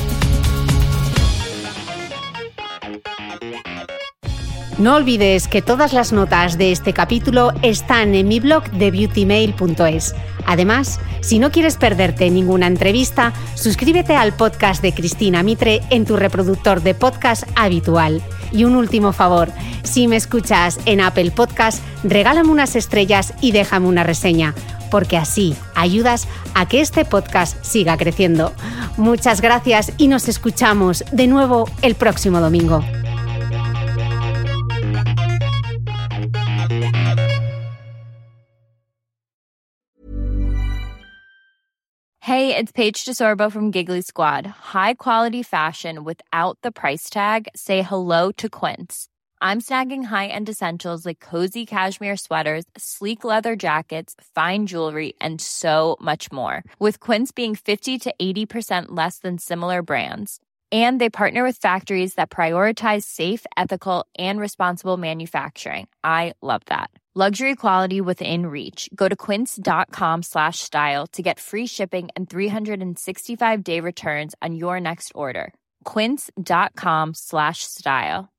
No olvides que todas las notas de este capítulo están en mi blog de beauty mail punto es. Además, si no quieres perderte ninguna entrevista, suscríbete al podcast de Cristina Mitre en tu reproductor de podcast habitual. Y un último favor, si me escuchas en Apple Podcast, regálame unas estrellas y déjame una reseña, porque así ayudas a que este podcast siga creciendo. Muchas gracias y nos escuchamos de nuevo el próximo domingo. Hey, it's Paige DeSorbo from Giggly Squad. High quality fashion without the price tag. Say hello to Quince. I'm snagging high-end essentials like cozy cashmere sweaters, sleek leather jackets, fine jewelry, and so much more. With Quince being fifty to eighty percent less than similar brands. And they partner with factories that prioritize safe, ethical, and responsible manufacturing. I love that. Luxury quality within reach. Go to quince.com slash style to get free shipping and three sixty-five day returns on your next order. Quince.com slash style.